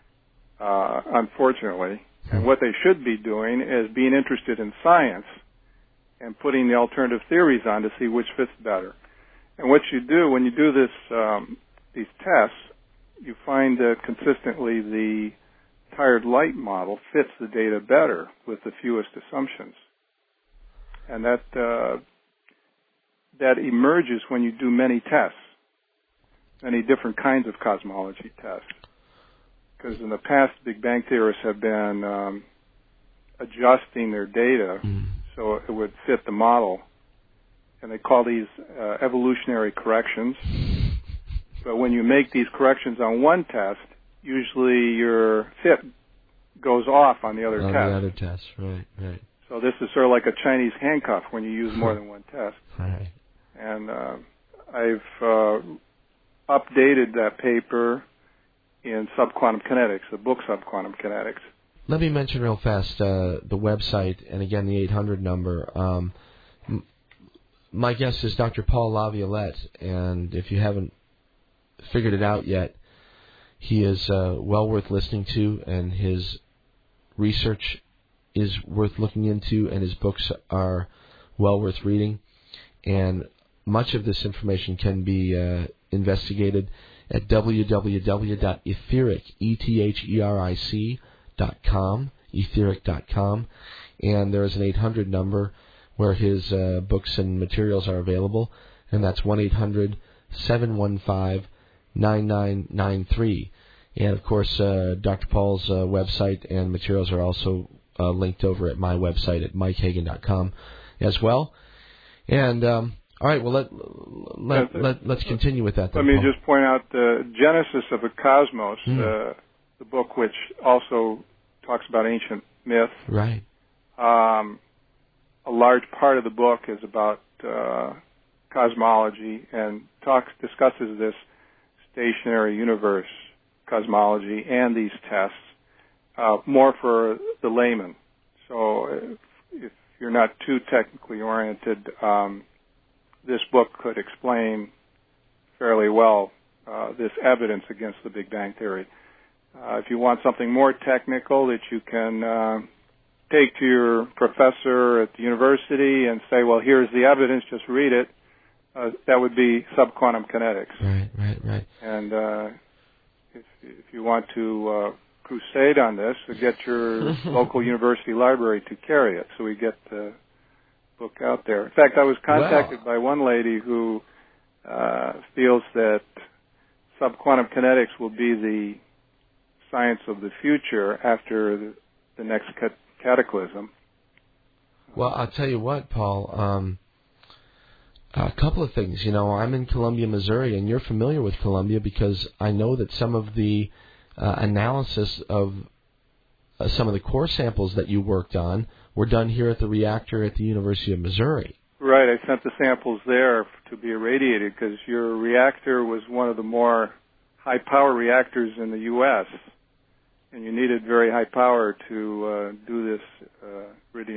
unfortunately. And what they should be doing is being interested in science and putting the alternative theories on to see which fits better. And what you do when you do this, these tests, you find that consistently the tired light model fits the data better with the fewest assumptions. And that emerges when you do many tests, many different kinds of cosmology tests. Because in the past, Big Bang theorists have been adjusting their data so it would fit the model. And they call these evolutionary corrections. But when you make these corrections on one test, usually your fit goes off on the other test. On the other test, right. So this is sort of like a Chinese handcuff when you use more than one test. Right. And I've updated that paper in Subquantum Kinetics, the book Subquantum Kinetics. Let me mention real fast the website, and again the 800 number. My guest is Dr. Paul LaViolette, and if you haven't figured it out yet, he is well worth listening to, and his research is worth looking into, and his books are well worth reading. And much of this information can be investigated at www.etheric.com, etheric.com, and there is an 800 number where his books and materials are available, and that's 1-800-715-9993. And, of course, Dr. Paul's website and materials are also linked over at my website at mikehagan.com as well. And, all right, well, let's continue with that. Let me just point out the Genesis of a Cosmos, the book which also talks about ancient myth. Right. A large part of the book is about cosmology and discusses this stationary universe cosmology and these tests more for the layman. So if you're not too technically oriented, this book could explain fairly well this evidence against the Big Bang Theory. If you want something more technical that you can take to your professor at the university and say, well, here's the evidence, just read it, that would be Subquantum Kinetics. Right. And if you want to crusade on this, get your local university library to carry it so we get the book out there. In fact, I was contacted by one lady who feels that Subquantum Kinetics will be the science of the future after the next cataclysm. Well, I'll tell you what, Paul, a couple of things. You know, I'm in Columbia, Missouri, and you're familiar with Columbia because I know that some of the analysis of some of the core samples that you worked on were done here at the reactor at the University of Missouri. Right, I sent the samples there to be irradiated because your reactor was one of the more high-power reactors in the U.S., and you needed very high power to do this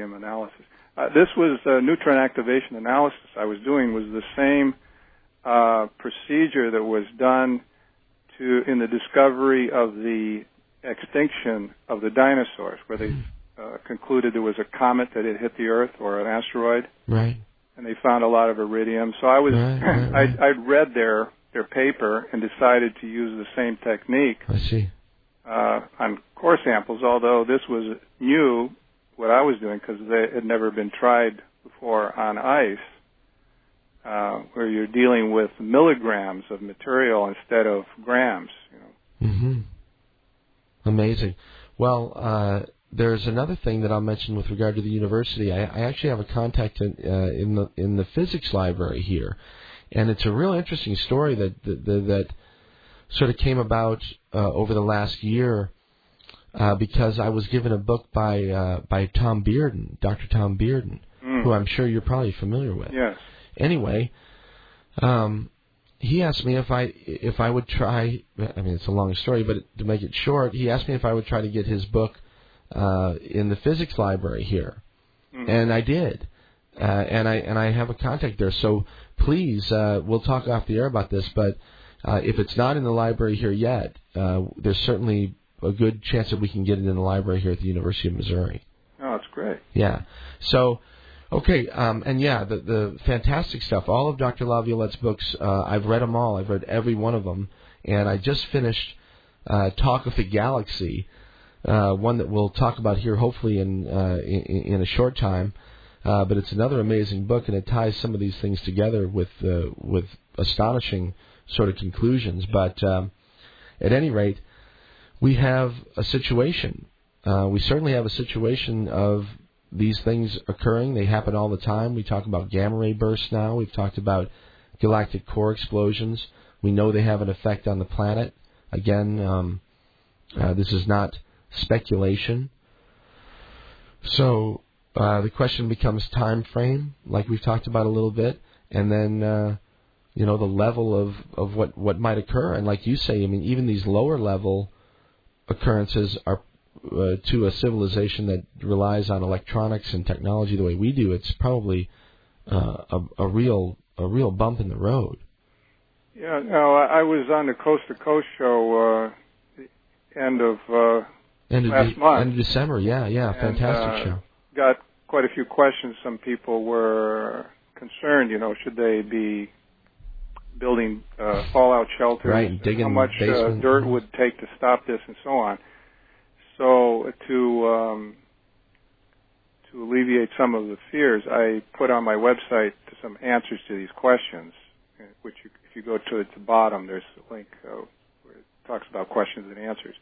iridium analysis. This was neutron activation analysis I was doing was the same procedure that was done in the discovery of the extinction of the dinosaurs, where they concluded there was a comet that had hit the Earth or an asteroid, right? And they found a lot of iridium. So I was I'd read their paper and decided to use the same technique. I see. On core samples, although this was new, what I was doing, because they had never been tried before on ice, where you're dealing with milligrams of material instead of grams. Mm-hmm. Amazing. Well, there's another thing that I'll mention with regard to the university. I actually have a contact in the physics library here, and it's a real interesting story that sort of came about over the last year because I was given a book by Tom Bearden, Dr. Tom Bearden, who I'm sure you're probably familiar with. Yes. Anyway, he asked me if I would try. I mean, it's a long story, but to make it short, he asked me if I would try to get his book in the physics library here, and I did. And I have a contact there. So please, we'll talk off the air about this, but if it's not in the library here yet, there's certainly a good chance that we can get it in the library here at the University of Missouri. Oh, that's great. Yeah. So, okay, and yeah, the fantastic stuff. All of Dr. LaViolette's books, I've read them all. I've read every one of them, and I just finished Talk of the Galaxy, one that we'll talk about here hopefully in a short time. But it's another amazing book, and it ties some of these things together with astonishing sort of conclusions. But at any rate, we have a situation. We certainly have a situation of these things occurring. They happen all the time. We talk about gamma ray bursts now. We've talked about galactic core explosions. We know they have an effect on the planet. Again, this is not speculation. So the question becomes time frame, like we've talked about a little bit, and then the level of what might occur. And like you say, I mean, even these lower level occurrences are to a civilization that relies on electronics and technology the way we do. It's probably a real bump in the road. Yeah, no, I was on the Coast to Coast show end of last month. End of December, yeah, fantastic show. Got quite a few questions. Some people were concerned, should they be building fallout shelters, right, digging how much dirt would take to stop this, and so on. So to alleviate some of the fears, I put on my website some answers to these questions, which if you go to the bottom, there's a link where it talks about questions and answers.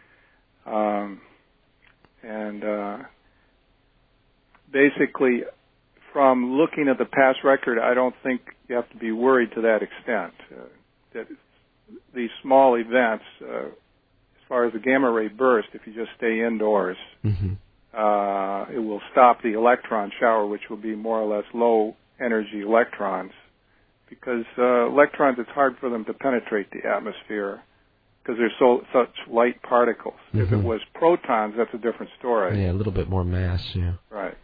Basically, from looking at the past record, I don't think you have to be worried to that extent. That these small events, as far as the gamma ray burst, if you just stay indoors, it will stop the electron shower, which will be more or less low energy electrons, because electrons, it's hard for them to penetrate the atmosphere because they're such light particles. If it was protons, that's a different story. Yeah, a little bit more mass, yeah. Right.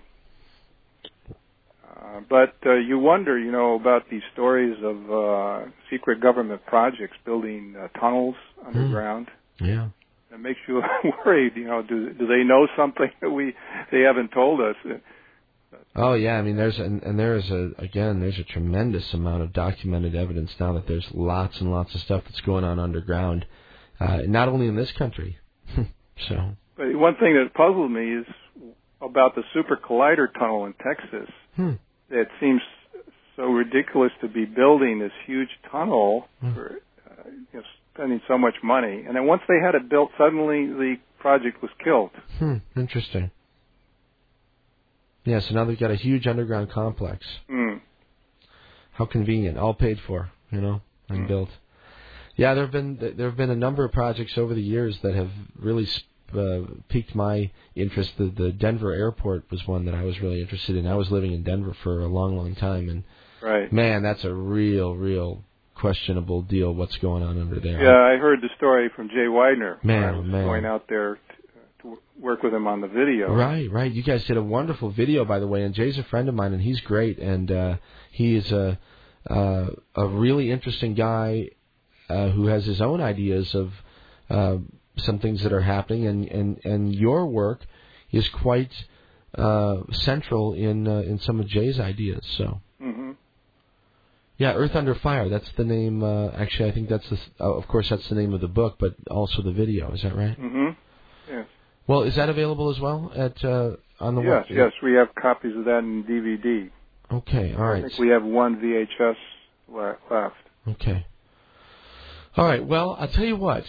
But you wonder, about these stories of secret government projects building tunnels underground. Yeah. It makes you worried, do they know something that they haven't told us? Oh yeah, I mean there's a tremendous amount of documented evidence now that there's lots and lots of stuff that's going on underground, not only in this country. So. But one thing that puzzled me is about the Super Collider tunnel in Texas. It seems so ridiculous to be building this huge tunnel for spending so much money, and then once they had it built, suddenly the project was killed. Interesting. Yeah, so now they've got a huge underground complex. How convenient, all paid for, and built. Yeah, there have been a number of projects over the years that have really piqued my interest. The Denver airport was one that I was really interested in. I was living in Denver for a long, long time, and man, that's a real questionable deal. What's going on under there? Yeah, I heard the story from Jay Widener. Man, I was going out there work with him on the video. Right. You guys did a wonderful video, by the way, and Jay's a friend of mine, and he's great, and he is a really interesting guy who has his own ideas of some things that are happening, and your work is quite central in some of Jay's ideas. So. Mm-hmm. Yeah, Earth Under Fire. That's the name. Actually, I think that's of course, that's the name of the book, but also the video. Is that right? Mm-hmm. Yes. Well, is that available as well at on the web? Yes. We have copies of that in DVD. Okay. All right. I think we have one VHS left. Okay. All right. Well, I'll tell you what.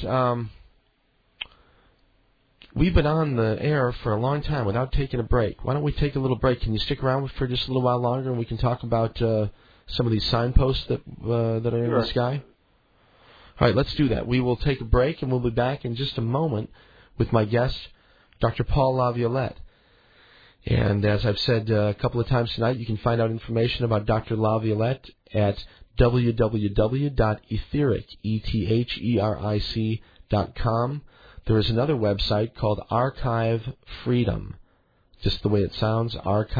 We've been on the air for a long time without taking a break. Why don't we take a little break? Can you stick around for just a little while longer, and we can talk about some of these signposts that are in the sky? All right, let's do that. We will take a break, and we'll be back in just a moment with my guest, Dr. Paul LaViolette. And as I've said a couple of times tonight, you can find out information about Dr. LaViolette at www.etheric.com. There is another website called Archive Freedom, just the way it sounds,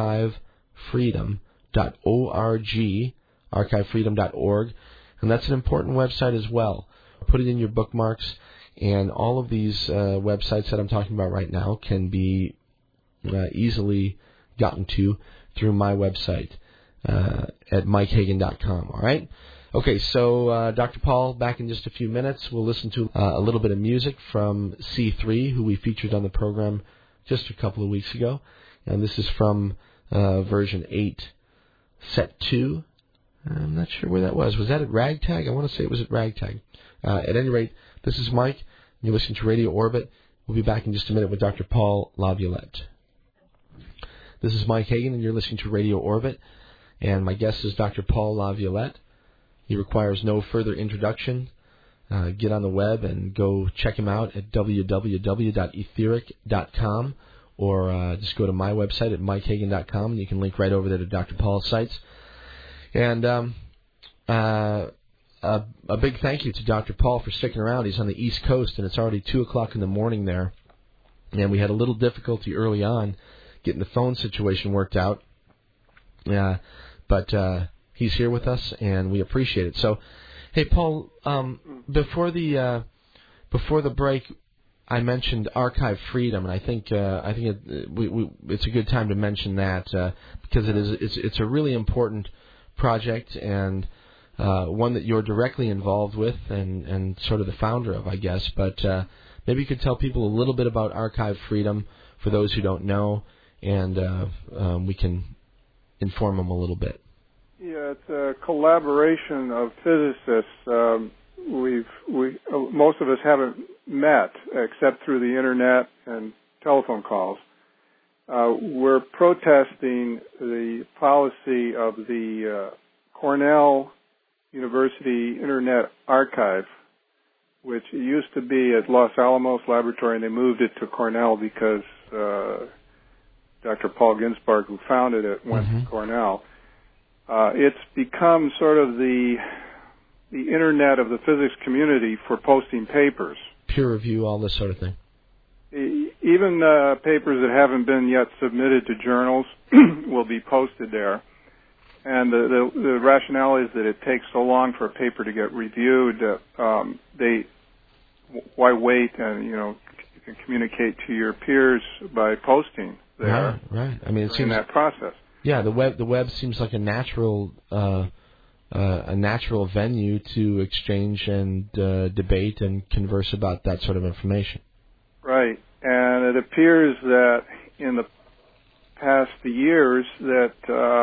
archivefreedom.org, archivefreedom.org, and that's an important website as well. Put it in your bookmarks, and all of these websites that I'm talking about right now can be easily gotten to through my website at mikehagan.com, all right? Okay, so Dr. Paul, back in just a few minutes. We'll listen to a little bit of music from C3, who we featured on the program just a couple of weeks ago. And this is from version 8, set 2. I'm not sure where that was. Was that at Ragtag? I want to say it was at Ragtag. At any rate, this is Mike. You're listening to Radio Orbit. We'll be back in just a minute with Dr. Paul LaViolette. This is Mike Hagan, and you're listening to Radio Orbit. And my guest is Dr. Paul LaViolette. He requires no further introduction. Get on the web and go check him out at www.etheric.com, or just go to my website at mikehagan.com, and you can link right over there to Dr. Paul's sites. And a big thank you to Dr. Paul for sticking around. He's on the East Coast, and it's already 2 o'clock in the morning there. And we had a little difficulty early on getting the phone situation worked out. But he's here with us, and we appreciate it. So, hey, Paul, before the break, I mentioned Archive Freedom, and I think it's a good time to mention that because it's a really important project, and one that you're directly involved with and sort of the founder of, I guess. But maybe you could tell people a little bit about Archive Freedom for those who don't know, and we can inform them a little bit. Yeah, it's a collaboration of physicists. Most of us haven't met except through the internet and telephone calls. We're protesting the policy of the Cornell University Internet Archive, which used to be at Los Alamos Laboratory, and they moved it to Cornell because Dr. Paul Ginsberg, who founded it, went to Cornell. It's become sort of the internet of the physics community for posting papers. Peer review, all this sort of thing. Even papers that haven't been yet submitted to journals will be posted there. And the rationale is that it takes so long for a paper to get reviewed that why wait, and you can communicate to your peers by posting there. Right. I mean, it seems that process. Yeah, the web seems like a natural venue to exchange and debate and converse about that sort of information. Right, and it appears that in the past years that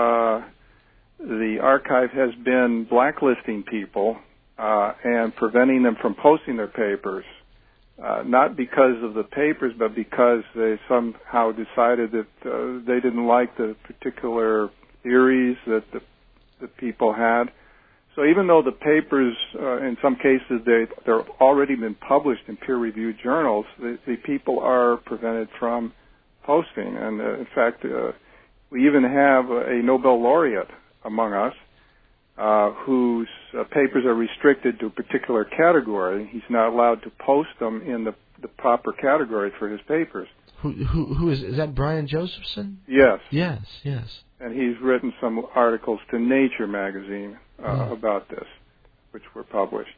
the archive has been blacklisting people and preventing them from posting their papers, not because of the papers, but because they somehow decided that they didn't like the particular theories that the people had. So even though the papers, in some cases, they're already been published in peer-reviewed journals, the people are prevented from posting. And in fact, we even have a Nobel laureate among us whose papers are restricted to a particular category. He's not allowed to post them in the proper category for his papers. Who is that? Brian Josephson? Yes. Yes. And he's written some articles to Nature magazine about this, which were published.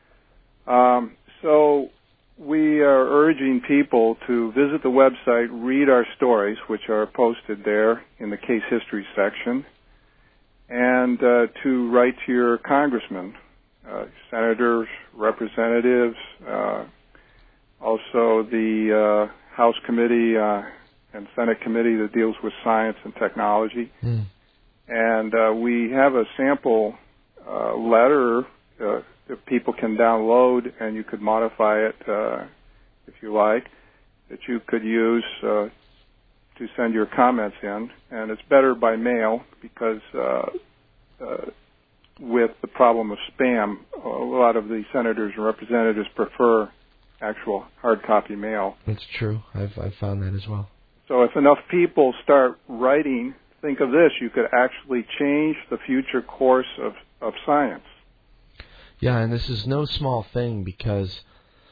So we are urging people to visit the website, read our stories, which are posted there in the case history section, and to write to your congressman, senators, representatives, also the House committee and Senate committee that deals with science and technology. And we have a sample letter that people can download, and you could modify it if you like, that you could use to send your comments in. And it's better by mail because with the problem of spam, a lot of the senators and representatives prefer actual hard copy mail. That's true. I've found that as well. So if enough people start writing, think of this, you could actually change the future course of science. Yeah, and this is no small thing because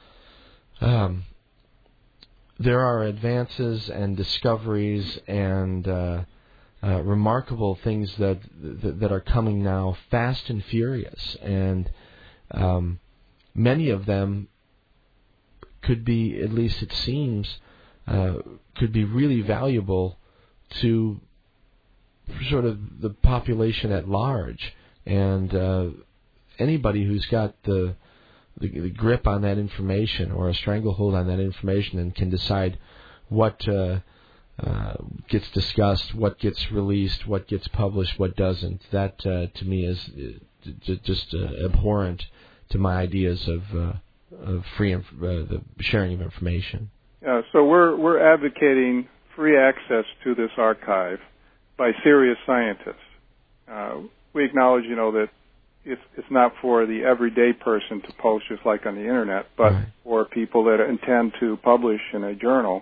there are advances and discoveries and remarkable things that are coming now fast and furious, and many of them could be, at least it seems, could be really valuable to sort of the population at large, and anybody who's got the grip on that information or a stranglehold on that information and can decide what gets discussed, what gets released, what gets published, what doesn't. That to me is just abhorrent to my ideas of the sharing of information. So we're advocating free access to this archive by serious scientists. We acknowledge, that it's not for the everyday person to post just like on the internet, but right. for people that intend to publish in a journal.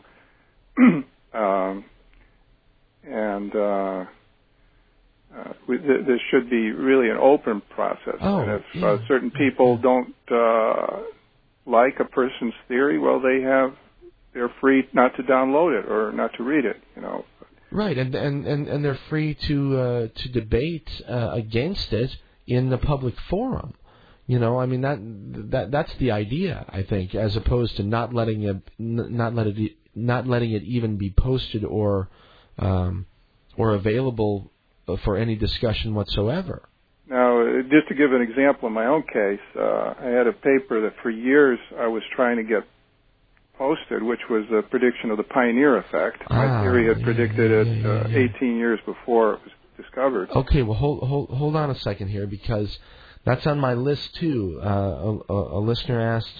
This should be really an open process. And if certain people don't like a person's theory, well, they're free not to download it or not to read it. Right, and they're free to debate against it in the public forum. That's the idea, I think, as opposed to not letting it even be posted or available for any discussion whatsoever. Now, just to give an example in my own case, I had a paper that for years I was trying to get posted, which was a prediction of the pioneer effect. My theory had predicted it 18 years before it was discovered. Okay, well, hold on a second here, because that's on my list too. A listener asked,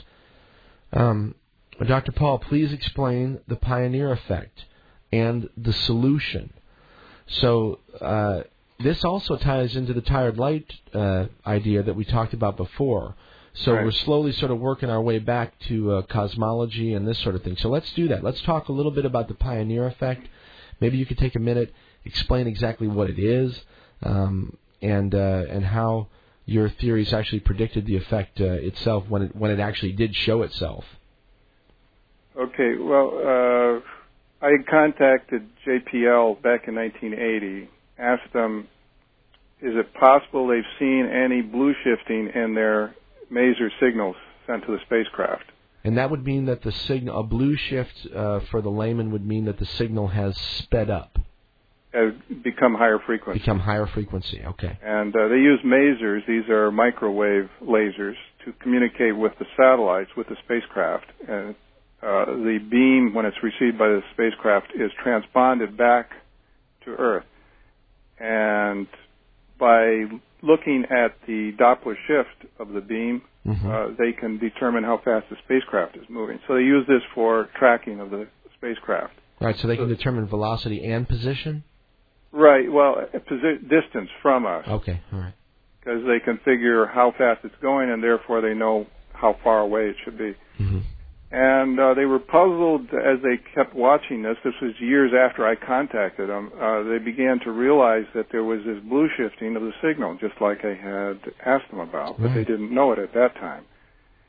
Dr. Paul, please explain the pioneer effect and the solution. So this also ties into the tired light idea that we talked about before. So right. We're slowly sort of working our way back to cosmology and this sort of thing. So let's do that. Let's talk a little bit about the pioneer effect. Maybe you could take a minute, explain exactly what it is, and how your theories actually predicted the effect itself when it actually did show itself. Okay. Well, I contacted JPL back in 1980, asked them, is it possible they've seen any blue shifting in their maser signals sent to the spacecraft? And that would mean that the signal, a blue shift for the layman would mean that the signal has sped up. Has become higher frequency. Become higher frequency, okay. And they use masers, these are microwave lasers, to communicate with the satellites, with the spacecraft. And the beam, when it's received by the spacecraft, is transponded back to Earth. And by looking at the Doppler shift of the beam, they can determine how fast the spacecraft is moving. So they use this for tracking of the spacecraft. Right, so they can determine velocity and position? Right, well, distance from us. Okay, all right. Because they can figure how fast it's going, and therefore they know how far away it should be. Mm-hmm. And they were puzzled as they kept watching this. This was years after I contacted them. They began to realize that there was this blue shifting of the signal, just like I had asked them about, but they didn't know it at that time.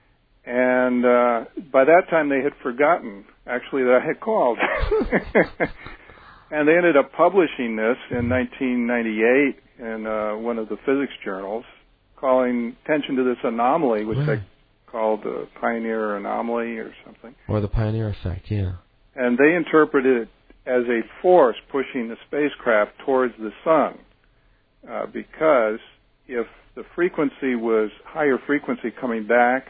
And by that time, they had forgotten, actually, that I had called. And they ended up publishing this in 1998 in one of the physics journals, calling attention to this anomaly, which they called the Pioneer Anomaly or something. Or the Pioneer Effect, yeah. And they interpreted it as a force pushing the spacecraft towards the sun, because if the frequency was higher frequency coming back,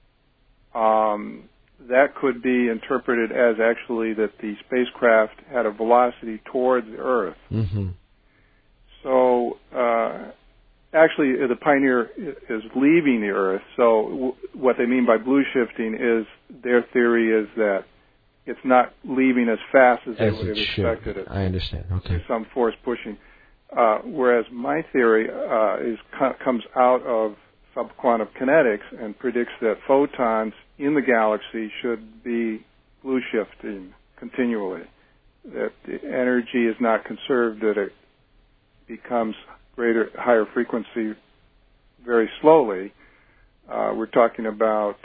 that could be interpreted as actually that the spacecraft had a velocity towards the Earth. Mm-hmm. So, actually, the Pioneer is leaving the Earth. So, what they mean by blue shifting is their theory is that it's not leaving as fast as they would have expected it. I understand. Okay. There's some force pushing. Whereas my theory comes out of subquantum kinetics and predicts that photons in the galaxy should be blue shifting continually. That the energy is not conserved, that it becomes higher frequency very slowly. We're talking about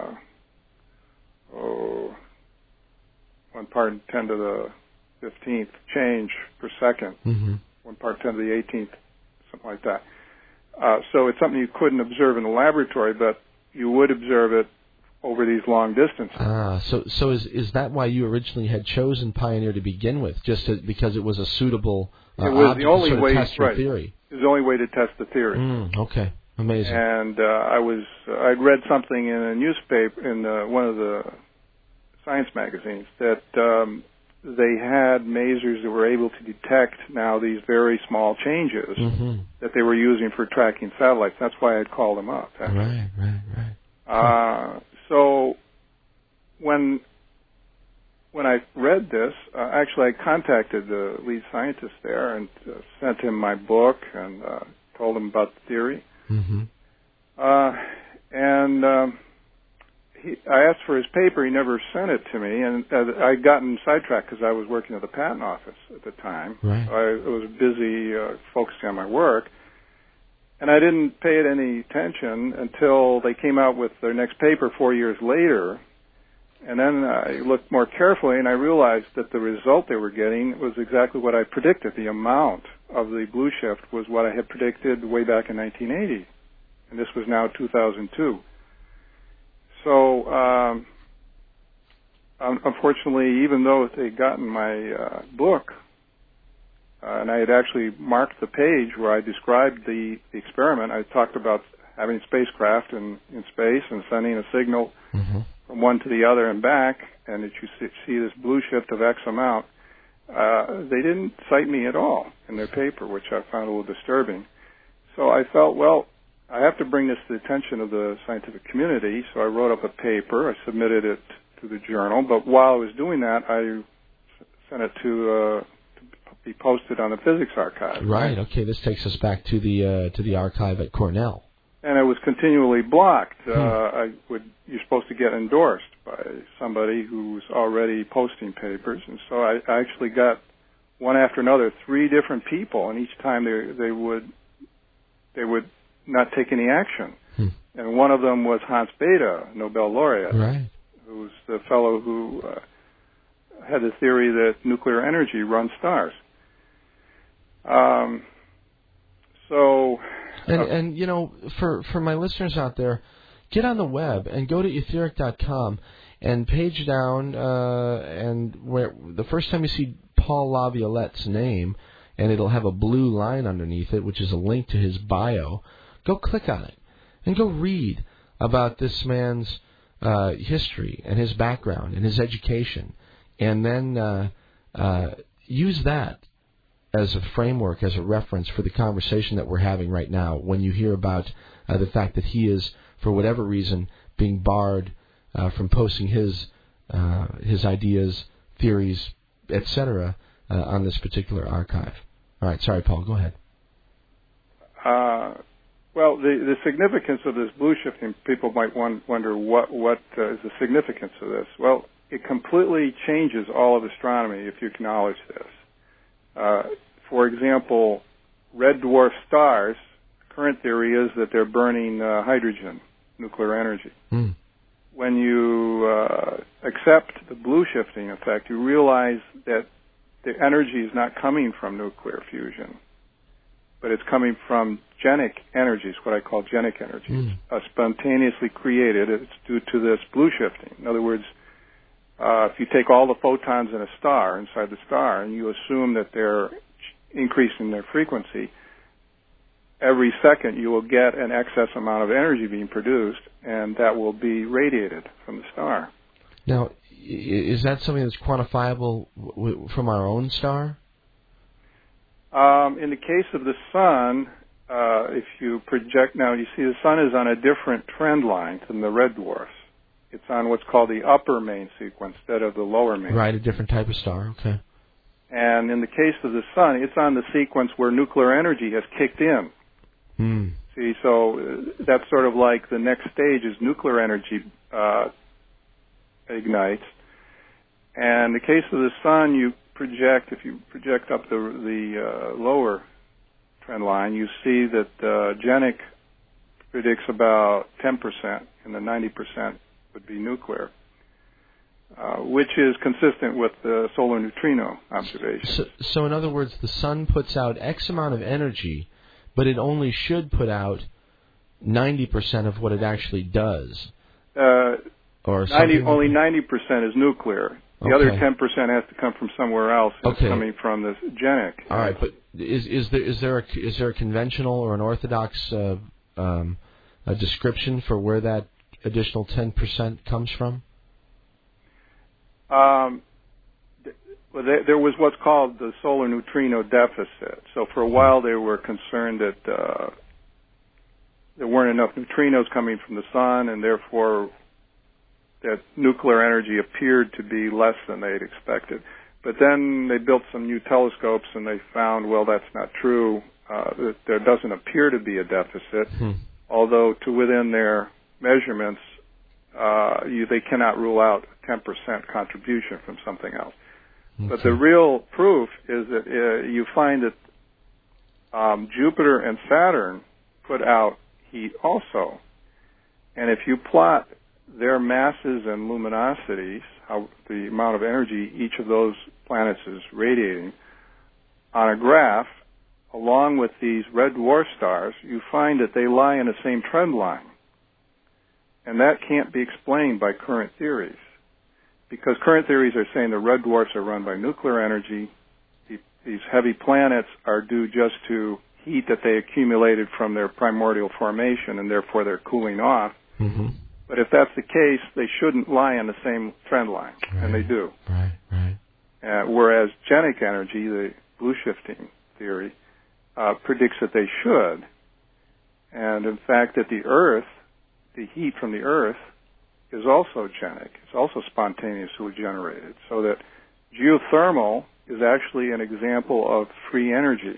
1 part in 10 to the 15th change per second. Mm-hmm. 1 part 10 to the 18th, something like that. So it's something you couldn't observe in the laboratory, but you would observe it over these long distances. So is that why you originally had chosen Pioneer to begin with, because it was a suitable it was the only way, test your theory? It was the only way to test the theory. Okay, amazing. And I'd read something in a newspaper, in one of the science magazines, that they had masers that were able to detect now these very small changes that they were using for tracking satellites. That's why I'd called them up. Right. So when I read this, actually I contacted the lead scientist there and sent him my book and told him about the theory. Mm-hmm. I asked for his paper. He never sent it to me, and I'd gotten sidetracked because I was working at the patent office at the time. Right. I was busy focusing on my work, and I didn't pay it any attention until they came out with their next paper 4 years later. And then I looked more carefully, and I realized that the result they were getting was exactly what I predicted. The amount of the blue shift was what I had predicted way back in 1980, and this was now 2002. So, unfortunately, even though they'd gotten my book, and I had actually marked the page where I described the experiment, I talked about having spacecraft in space and sending a signal from one to the other and back, and that you see this blue shift of X amount. They didn't cite me at all in their paper, which I found a little disturbing. So I felt, well, I have to bring this to the attention of the scientific community, so I wrote up a paper. I submitted it to the journal, but while I was doing that, I sent it to be posted on the physics archive. Right. Okay. This takes us back to the archive at Cornell. And it was continually blocked. You're supposed to get endorsed by somebody who's already posting papers, and so I actually got one after another 3 different people, and each time they would not take any action. And one of them was Hans Bethe, Nobel laureate, right, who's the fellow who had the theory that nuclear energy runs stars. And you know, for my listeners out there, get on the web and go to etheric.com and page down, and where the first time you see Paul Laviolette's name, and it'll have a blue line underneath it, which is a link to his bio. Go click on it and go read about this man's history and his background and his education, and then use that as a framework, as a reference for the conversation that we're having right now when you hear about the fact that he is, for whatever reason, being barred from posting his ideas, theories, etc. On this particular archive. All right, sorry, Paul, go ahead. Well, the significance of this blue shifting, people might wonder what is the significance of this. Well, it completely changes all of astronomy if you acknowledge this. For example, red dwarf stars, current theory is that they're burning hydrogen, nuclear energy. when you accept the blue shifting effect, you realize that the energy is not coming from nuclear fusion, but it's coming from genic energies, what I call genic energies, spontaneously created. It's due to this blue shifting. In other words, if you take all the photons in a star, inside the star, and you assume that they're increasing their frequency, every second you will get an excess amount of energy being produced, and that will be radiated from the star. Now, is that something that's quantifiable from our own star? In the case of the sun, if you project now, you see the sun is on a different trend line than the red dwarfs. It's on what's called the upper main sequence instead of the lower main. Right, a different type of star, okay. And in the case of the sun, it's on the sequence where nuclear energy has kicked in. See, so that's sort of like the next stage is nuclear energy ignites. And in the case of the sun, if you project up the lower trend line, you see that GENIC predicts about 10%, and the 90% would be nuclear, which is consistent with the solar neutrino observation. So in other words, the sun puts out X amount of energy, but it only should put out 90% of what it actually does. Or only 90% is nuclear. The other 10% has to come from somewhere else. It's coming from this GENIC. All right, but is there a conventional or an orthodox a description for where that additional 10% comes from? Well, there was what's called the solar neutrino deficit. So for a while they were concerned that there weren't enough neutrinos coming from the sun, and therefore that nuclear energy appeared to be less than they had expected. But then they built some new telescopes, and they found, well, that's not true. That there doesn't appear to be a deficit, although to within their measurements, they cannot rule out 10% contribution from something else. But the real proof is that you find that Jupiter and Saturn put out heat also. And if you plot their masses and luminosities, how the amount of energy each of those planets is radiating, on a graph, along with these red dwarf stars, you find that they lie in the same trend line. And that can't be explained by current theories, because current theories are saying the red dwarfs are run by nuclear energy. These heavy planets are due just to heat that they accumulated from their primordial formation, and therefore they're cooling off. But if that's the case, they shouldn't lie on the same trend line, and they do. Right. Whereas GENIC energy, the blue shifting theory, predicts that they should. And in fact, that the Earth, the heat from the Earth, is also GENIC. It's also spontaneously generated. So that geothermal is actually an example of free energy.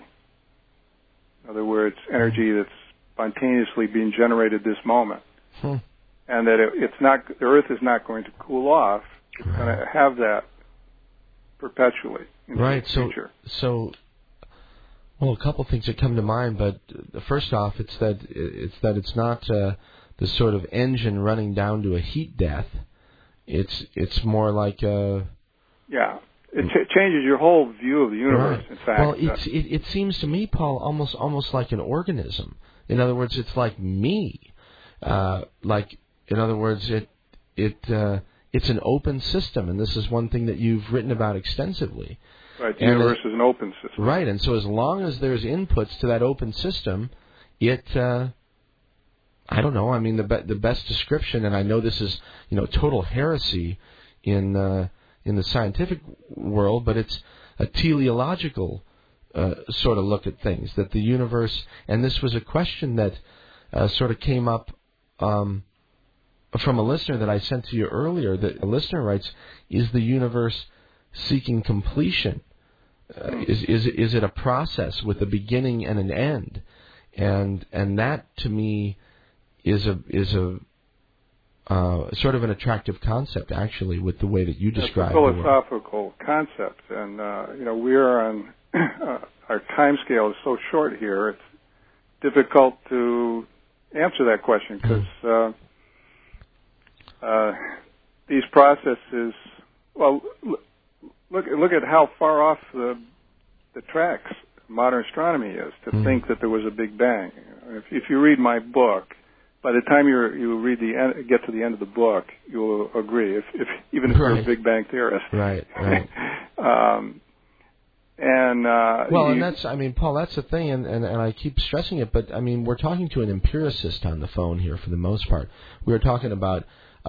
In other words, energy that's spontaneously being generated this moment. And that the Earth is not going to cool off. It's going to have that perpetually in the future. So, well, a couple things that come to mind, but first off, it's that it's not the sort of engine running down to a heat death. It's more like a... Yeah. It changes your whole view of the universe, in fact. Well, it seems to me, Paul, almost like an organism. In other words, it's like me. In other words, it's an open system, and this is one thing that you've written about extensively. Right, the universe is an open system. Right, and so as long as there's inputs to that open system, I don't know. I mean, the best description, and I know this is total heresy in the scientific world, but it's a teleological sort of look at things. That the universe, and this was a question that sort of came up from a listener that I sent to you earlier. That a listener writes, "Is the universe seeking completion? Is it a process with a beginning and an end?" And that to me is a sort of an attractive concept, actually, with the way that you describe it. It's a philosophical concept, and we are on our time scale is so short here. It's difficult to answer that question because these processes, well, look at how far off the tracks modern astronomy is to think that there was a Big Bang. If you read my book, by the time you read get to the end of the book, you'll agree. Even if you're a Big Bang theorist, right. And that's, I mean, Paul, that's the thing, and I keep stressing it, but I mean, we're talking to an empiricist on the phone here for the most part. We're talking about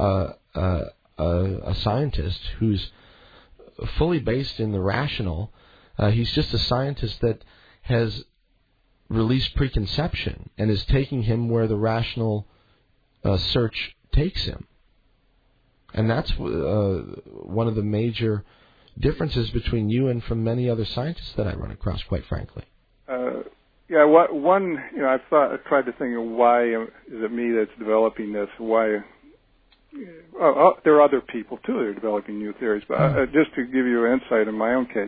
a scientist who's fully based in the rational. He's just a scientist that has released preconception and is taking him where the rational search takes him. And that's one of the major differences between you and from many other scientists that I run across, quite frankly. I've tried to think of why is it me that's developing this? Why? There are other people too that are developing new theories. But just to give you an insight in my own case,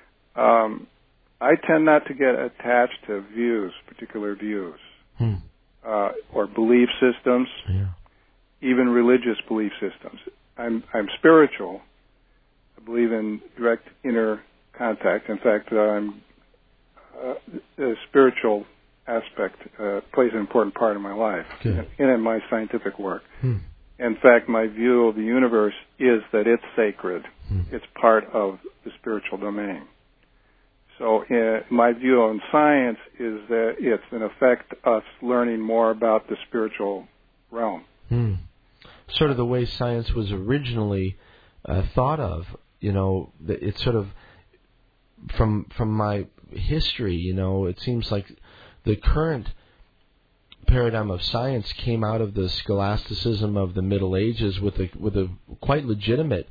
I tend not to get attached to particular views, or belief systems, even religious belief systems. I'm spiritual. I believe in direct inner contact. In fact, the spiritual aspect plays an important part in my life and in my scientific work. In fact, my view of the universe is that it's sacred. It's part of the spiritual domain. So my view on science is that it's, in effect, us learning more about the spiritual realm. Sort of the way science was originally thought of. It's sort of from my history, it seems like the current paradigm of science came out of the scholasticism of the Middle Ages with a quite legitimate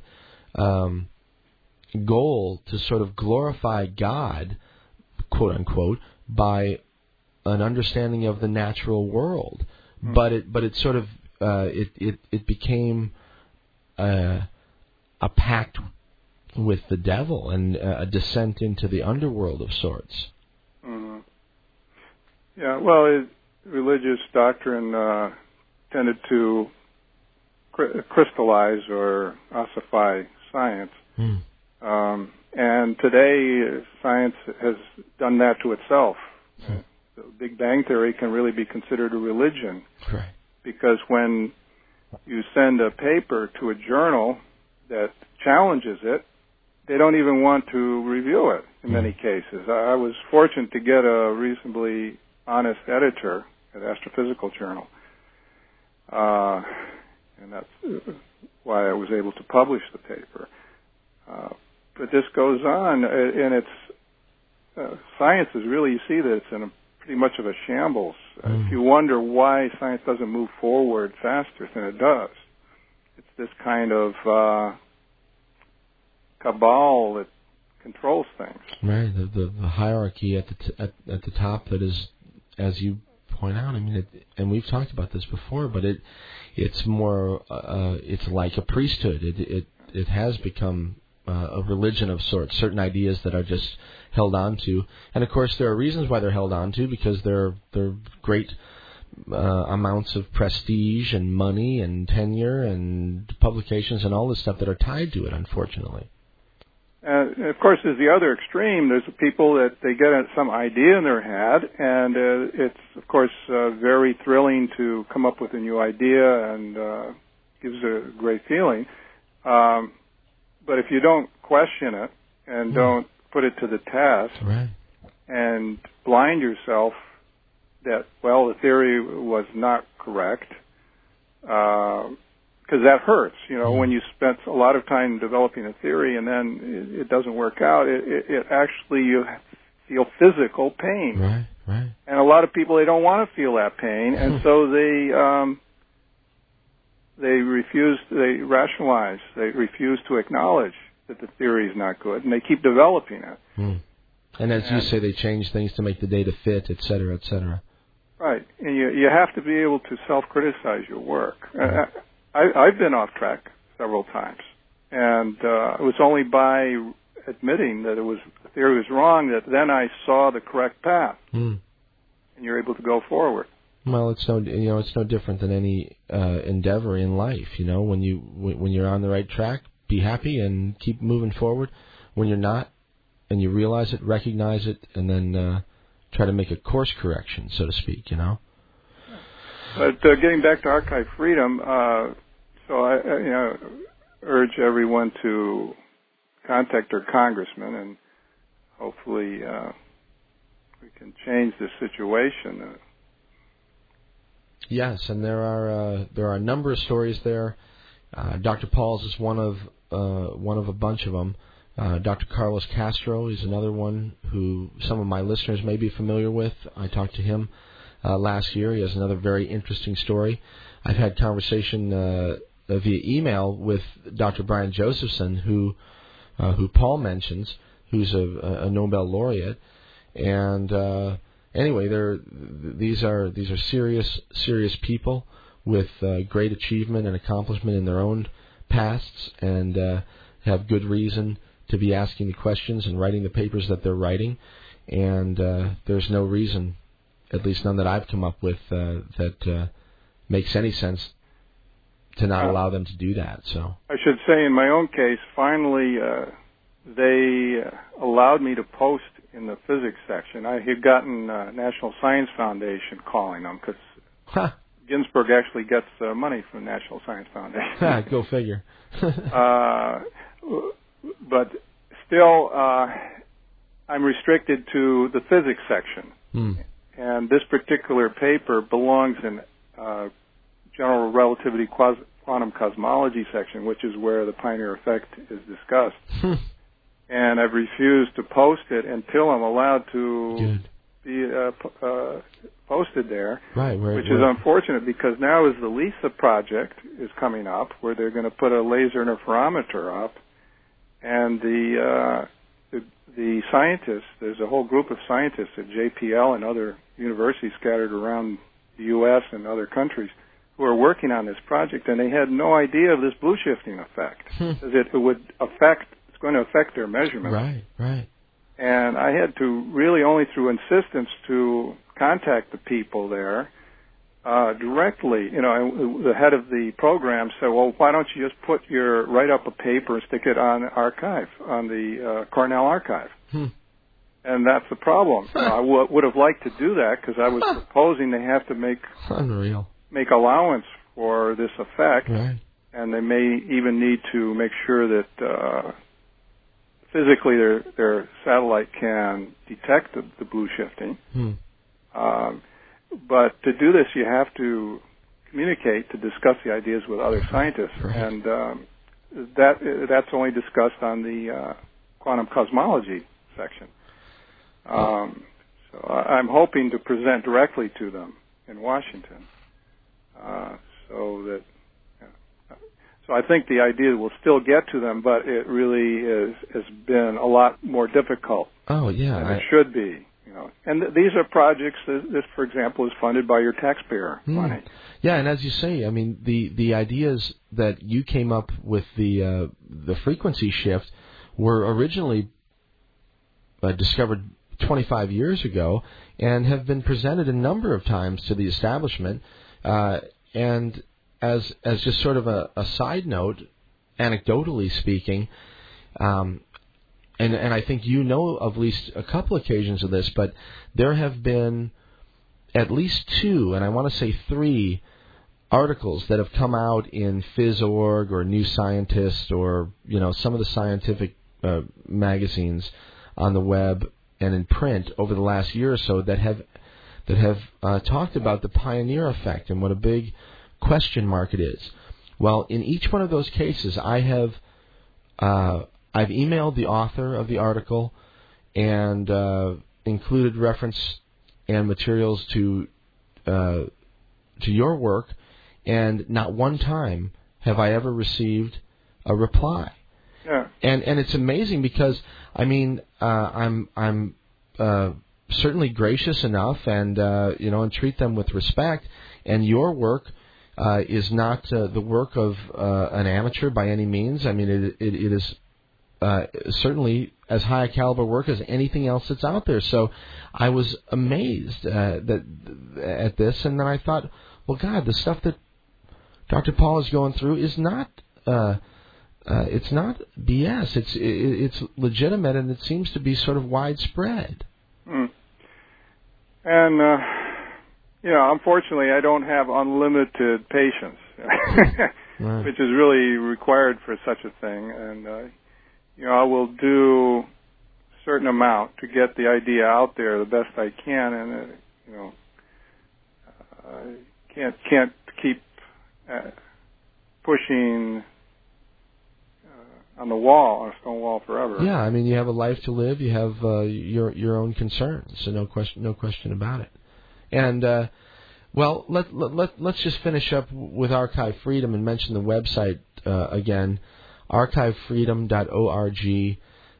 goal to sort of glorify God, quote unquote, by an understanding of the natural world. But it sort of it became a pact with the devil and a descent into the underworld of sorts. Yeah, well, religious doctrine tended to crystallize or ossify science. And today, science has done that to itself. The Big Bang Theory can really be considered a religion. Right. Because when you send a paper to a journal that challenges it, they don't even want to review it in many cases. I was fortunate to get a reasonably honest editor at Astrophysical Journal. And that's why I was able to publish the paper. But this goes on, and it's science is really, you see that it's in pretty much of a shambles. If you wonder why science doesn't move forward faster than it does, it's this kind of cabal that controls things. Right, the hierarchy at the top that is, as you point out. I mean, and we've talked about this before, but it's more it's like a priesthood. It has become a religion of sorts. Certain ideas that are just held on to, and of course there are reasons why they're held on to, because they're great amounts of prestige and money and tenure and publications and all this stuff that are tied to it, unfortunately. And of course, there's the other extreme. There's people that they get some idea in their head, and it's, of course, very thrilling to come up with a new idea and gives a great feeling. But if you don't question it and don't put it to the test, right, and blind yourself that, well, the theory was not correct, because that hurts, when you spent a lot of time developing a theory and then it doesn't work out, it actually, you feel physical pain. Right, right. And a lot of people, they don't want to feel that pain, and so they rationalize, they refuse to acknowledge that the theory is not good, and they keep developing it. And as you say, they change things to make the data fit, et cetera, et cetera. Right, and you have to be able to self-criticize your work. I've been off track several times, and it was only by admitting that the theory was wrong that then I saw the correct path, and you're able to go forward. Well, it's no different than any endeavor in life. When you're on the right track, be happy and keep moving forward. When you're not, and you realize it, recognize it, and then try to make a course correction, so to speak. But getting back to archive freedom, so I urge everyone to contact their congressman, and hopefully we can change the situation. Yes, and there are a number of stories there. Dr. Paul's is one of a bunch of them. Dr. Carlos Castro is another one who some of my listeners may be familiar with. I talked to him last year. He has another very interesting story. I've had conversation via email with Dr. Brian Josephson, who Paul mentions, who's a Nobel laureate. And anyway, these are serious people with great achievement and accomplishment in their own pasts, and have good reason to be asking the questions and writing the papers that they're writing. And there's no reason, at least none that I've come up with, that makes any sense to not allow them to do that. So I should say, in my own case, finally they allowed me to post in the physics section. I had gotten National Science Foundation calling them, because Ginsburg actually gets money from the National Science Foundation. Go figure. But still, I'm restricted to the physics section. And this particular paper belongs in general relativity quantum cosmology section, which is where the pioneer effect is discussed. And I've refused to post it until I'm allowed to be posted there, which is unfortunate, because now as the LISA project is coming up, where they're going to put a laser interferometer up, and the scientists, there's a whole group of scientists at JPL and other universities scattered around the U.S. and other countries who are working on this project, and they had no idea of this blue shifting effect. It would it's going to affect their measurements. Right. And I had to really, only through insistence, to contact the people there directly. The head of the program said, "Well, why don't you just write up a paper and stick it on archive, on the Cornell archive?" And that's the problem. I would have liked to do that, because I was proposing they have to make allowance for this effect, and they may even need to make sure that physically their satellite can detect the blue shifting. But to do this, you have to communicate, to discuss the ideas with other scientists, and that's only discussed on the quantum cosmology section. So I'm hoping to present directly to them in Washington, So I think the idea will still get to them, but it really has been a lot more difficult than it should be. And these are projects. This, for example, is funded by your taxpayer money. Yeah, and as you say, I mean, the ideas that you came up with, the frequency shift, were originally discovered 25 years ago, and have been presented a number of times to the establishment. And as just sort of a side note, anecdotally speaking, and I think of at least a couple occasions of this, but there have been at least 2, and I want to say 3, articles that have come out in Phys.org or New Scientist, or some of the scientific magazines on the web and in print over the last year or so that have talked about the pioneer effect and what a big question mark it is. Well, in each one of those cases, I've emailed the author of the article and included reference and materials to your work, and not one time have I ever received a reply. Yeah. And it's amazing, because I mean, I'm certainly gracious enough and and treat them with respect, and your work is not the work of an amateur by any means. I mean, it is certainly as high a caliber work as anything else that's out there. So I was amazed at this, and then I thought, well, God, the stuff that Dr. Paul is going through is not it's not BS. It's legitimate, and it seems to be sort of widespread. Mm. And unfortunately, I don't have unlimited patience, Right. which is really required for such a thing. And I will do a certain amount to get the idea out there the best I can, and I can't keep pushing on the wall, on a stone wall forever. Yeah, I mean, you have a life to live. You have your own concerns, so no question about it. And well, let's just finish up with Archive Freedom and mention the website again, archivefreedom.org.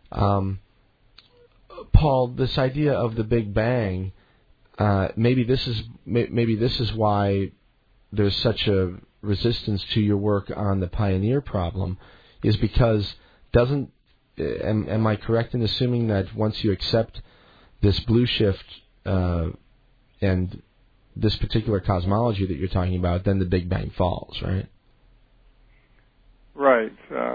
Paul, this idea of the Big Bang, maybe this is why there's such a resistance to your work on the Pioneer problem, is because am I correct in assuming that once you accept this blue shift and this particular cosmology that you're talking about, then the Big Bang falls, right? Right.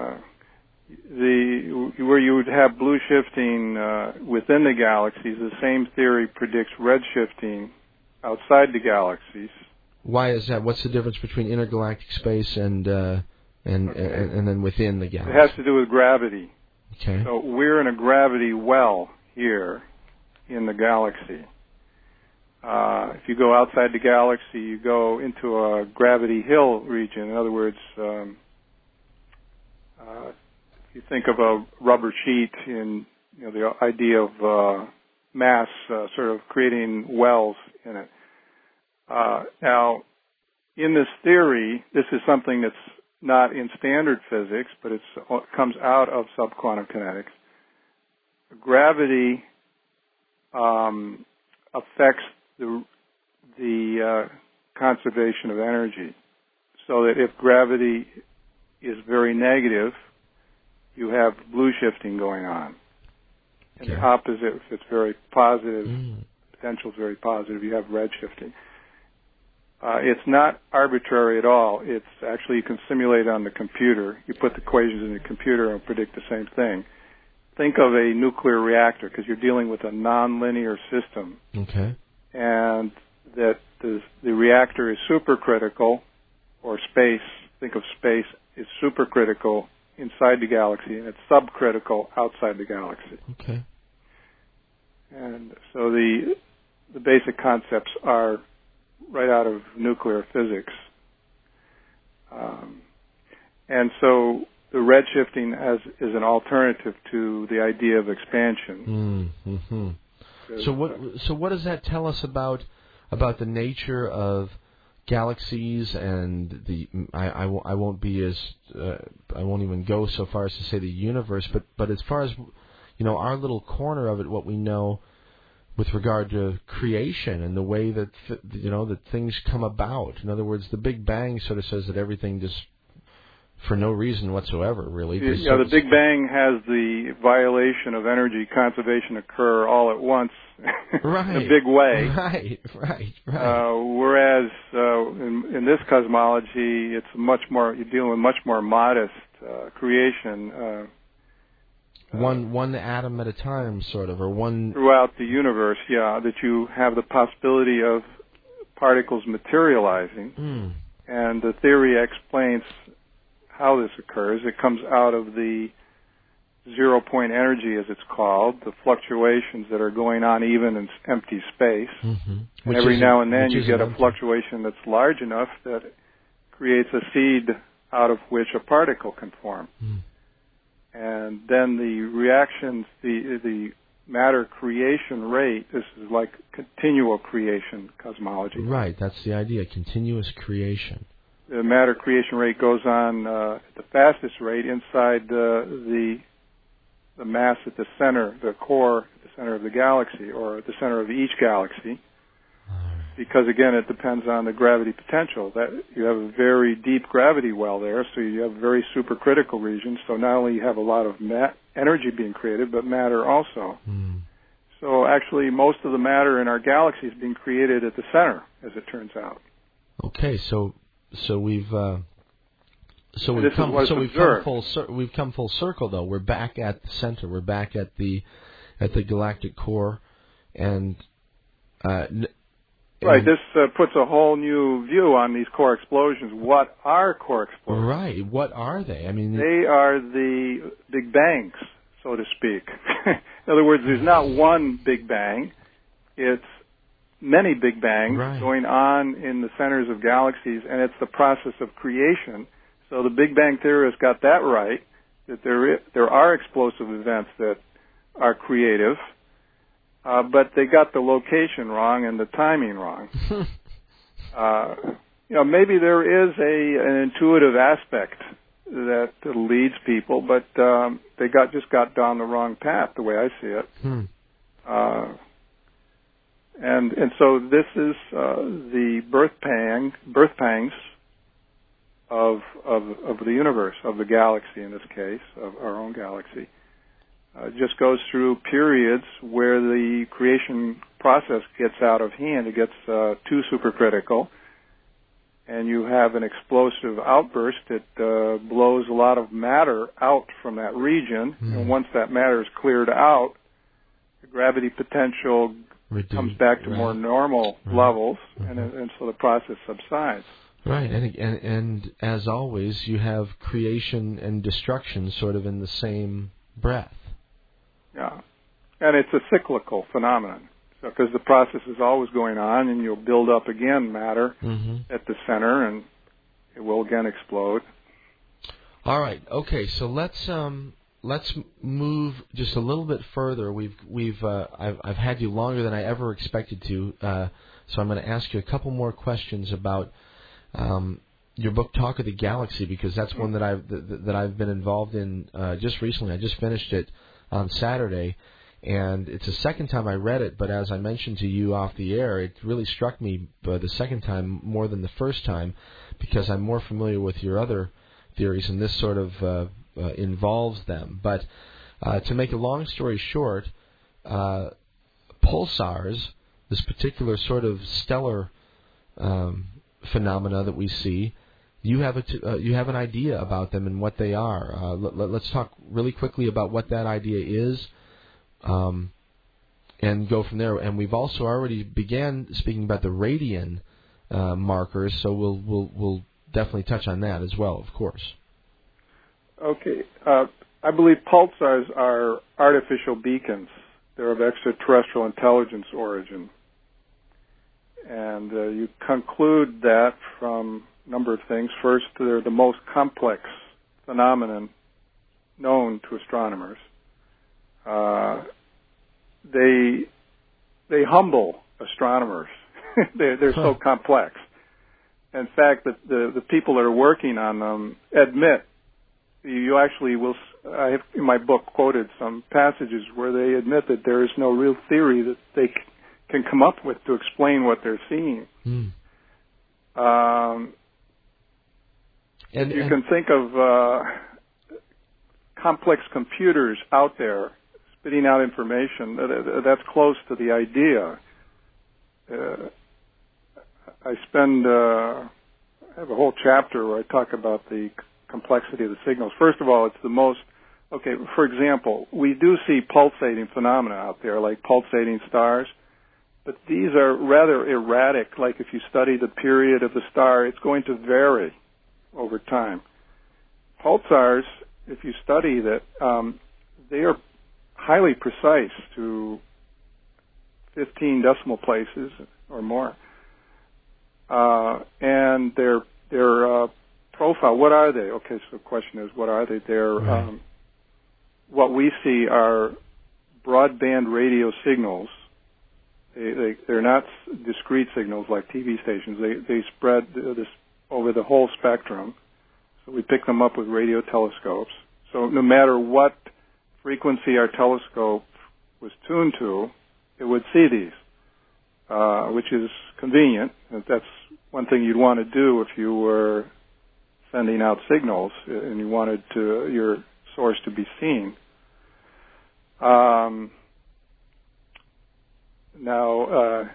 Where you would have blue shifting within the galaxies, the same theory predicts red shifting outside the galaxies. Why is that? What's the difference between intergalactic space and then within the galaxy? It has to do with gravity. Okay. So we're in a gravity well here in the galaxy. If you go outside the galaxy, you go into a gravity hill region. In other words, if you think of a rubber sheet in the idea of mass sort of creating wells in it. Now, in this theory, this is something that's not in standard physics, but it comes out of subquantum kinetics. Gravity affects the conservation of energy, so that if gravity is very negative, you have blue shifting going on. And the opposite, if it's very positive, potential is very positive, you have red shifting. It's not arbitrary at all. It's actually, you can simulate on the computer. You put the equations in the computer and predict the same thing. Think of a nuclear reactor, because you're dealing with a nonlinear system. Okay. And that the reactor is supercritical, or space, think of space, is supercritical inside the galaxy, and it's subcritical outside the galaxy. Okay. And so the basic concepts are right out of nuclear physics. And so the red shifting is an alternative to the idea of expansion. Mm-hmm. So what does that tell us about the nature of galaxies and I won't even go so far as to say the universe, but as far as our little corner of it, what we know with regard to creation and the way that that things come about. In other words, the Big Bang sort of says that everything just, for no reason whatsoever, really. Yeah, the Big Bang has the violation of energy conservation occur all at once, right. in a big way. Right. Whereas in this cosmology, it's much more, you're dealing with much more modest creation. One atom at a time, sort of, or one... Throughout the universe, yeah, that you have the possibility of particles materializing. And the theory explains how this occurs. It comes out of the zero-point energy, as it's called, the fluctuations that are going on even in empty space. And every now and then you get a fluctuation that's large enough that creates a seed out of which a particle can form. And then the reactions, the matter creation rate, this is like continual creation cosmology. Right, that's the idea, continuous creation. The matter creation rate goes on at the fastest rate inside the mass at the center, the core, at the center of the galaxy, or at the center of each galaxy. Because, again, it depends on the gravity potential. That you have a very deep gravity well there, so you have very supercritical regions. So not only you have a lot of energy being created, but matter also. Mm. So actually, most of the matter in our galaxy is being created at the center, as it turns out. Okay, so we've come full circle though. We're back at the center. We're back at the galactic core, and right. This puts a whole new view on these core explosions. What are core explosions? Right. What are they? I mean, they are the Big Bangs, so to speak. In other words, there's not one Big Bang. It's many Big Bangs going on in the centers of galaxies, and it's the process of creation. So the Big Bang theorists got that right, that there are explosive events that are creative, but they got the location wrong and the timing wrong. Maybe there is an intuitive aspect that leads people, but they just got down the wrong path, the way I see it. And so this is the birth pangs of the universe, of the galaxy in this case, of our own galaxy. It just goes through periods where the creation process gets out of hand. It gets too supercritical, and you have an explosive outburst that blows a lot of matter out from that region. And once that matter is cleared out, the gravity potential comes back to more normal levels, and so the process subsides. Right, and as always, you have creation and destruction sort of in the same breath. Yeah, and it's a cyclical phenomenon, because the process is always going on, and you'll build up again matter at the center, and it will again explode. All right, okay, so let's move just a little bit further. I've had you longer than I ever expected to, so I'm going to ask you a couple more questions about your book, Talk of the Galaxy, because that's one that I've been involved in just recently. I just finished it on Saturday, and it's the second time I read it. But as I mentioned to you off the air, it really struck me the second time more than the first time, because I'm more familiar with your other theories, and this sort of involves them. But to make a long story short, pulsars, this particular sort of stellar phenomena that we see, you have an idea about them and what they are. Let's talk really quickly about what that idea is, and go from there. And we've also already began speaking about the radian markers, so we'll definitely touch on that as well, of course. Okay, I believe pulsars are artificial beacons. They're of extraterrestrial intelligence origin. And you conclude that from a number of things. First, they're the most complex phenomenon known to astronomers. They humble astronomers. They're so complex. In fact, the people that are working on them admit, you actually will, I have in my book quoted some passages where they admit that there is no real theory that they can come up with to explain what they're seeing. You can think of complex computers out there spitting out information. That's close to the idea. I have a whole chapter where I talk about the complexity of the signals. First of all, it's the most, for example, we do see pulsating phenomena out there, like pulsating stars, but these are rather erratic. Like if you study the period of the star, it's going to vary over time. Pulsars, if you study that, they are highly precise to 15 decimal places or more. And their profile, what are they? Okay, so the question is, what are they? They're what we see are broadband radio signals. They're not discrete signals like TV stations. They spread this over the whole spectrum. So we pick them up with radio telescopes. So no matter what frequency our telescope was tuned to, it would see these, which is convenient. That's one thing you'd want to do if you were sending out signals and you wanted your source to be seen. Now,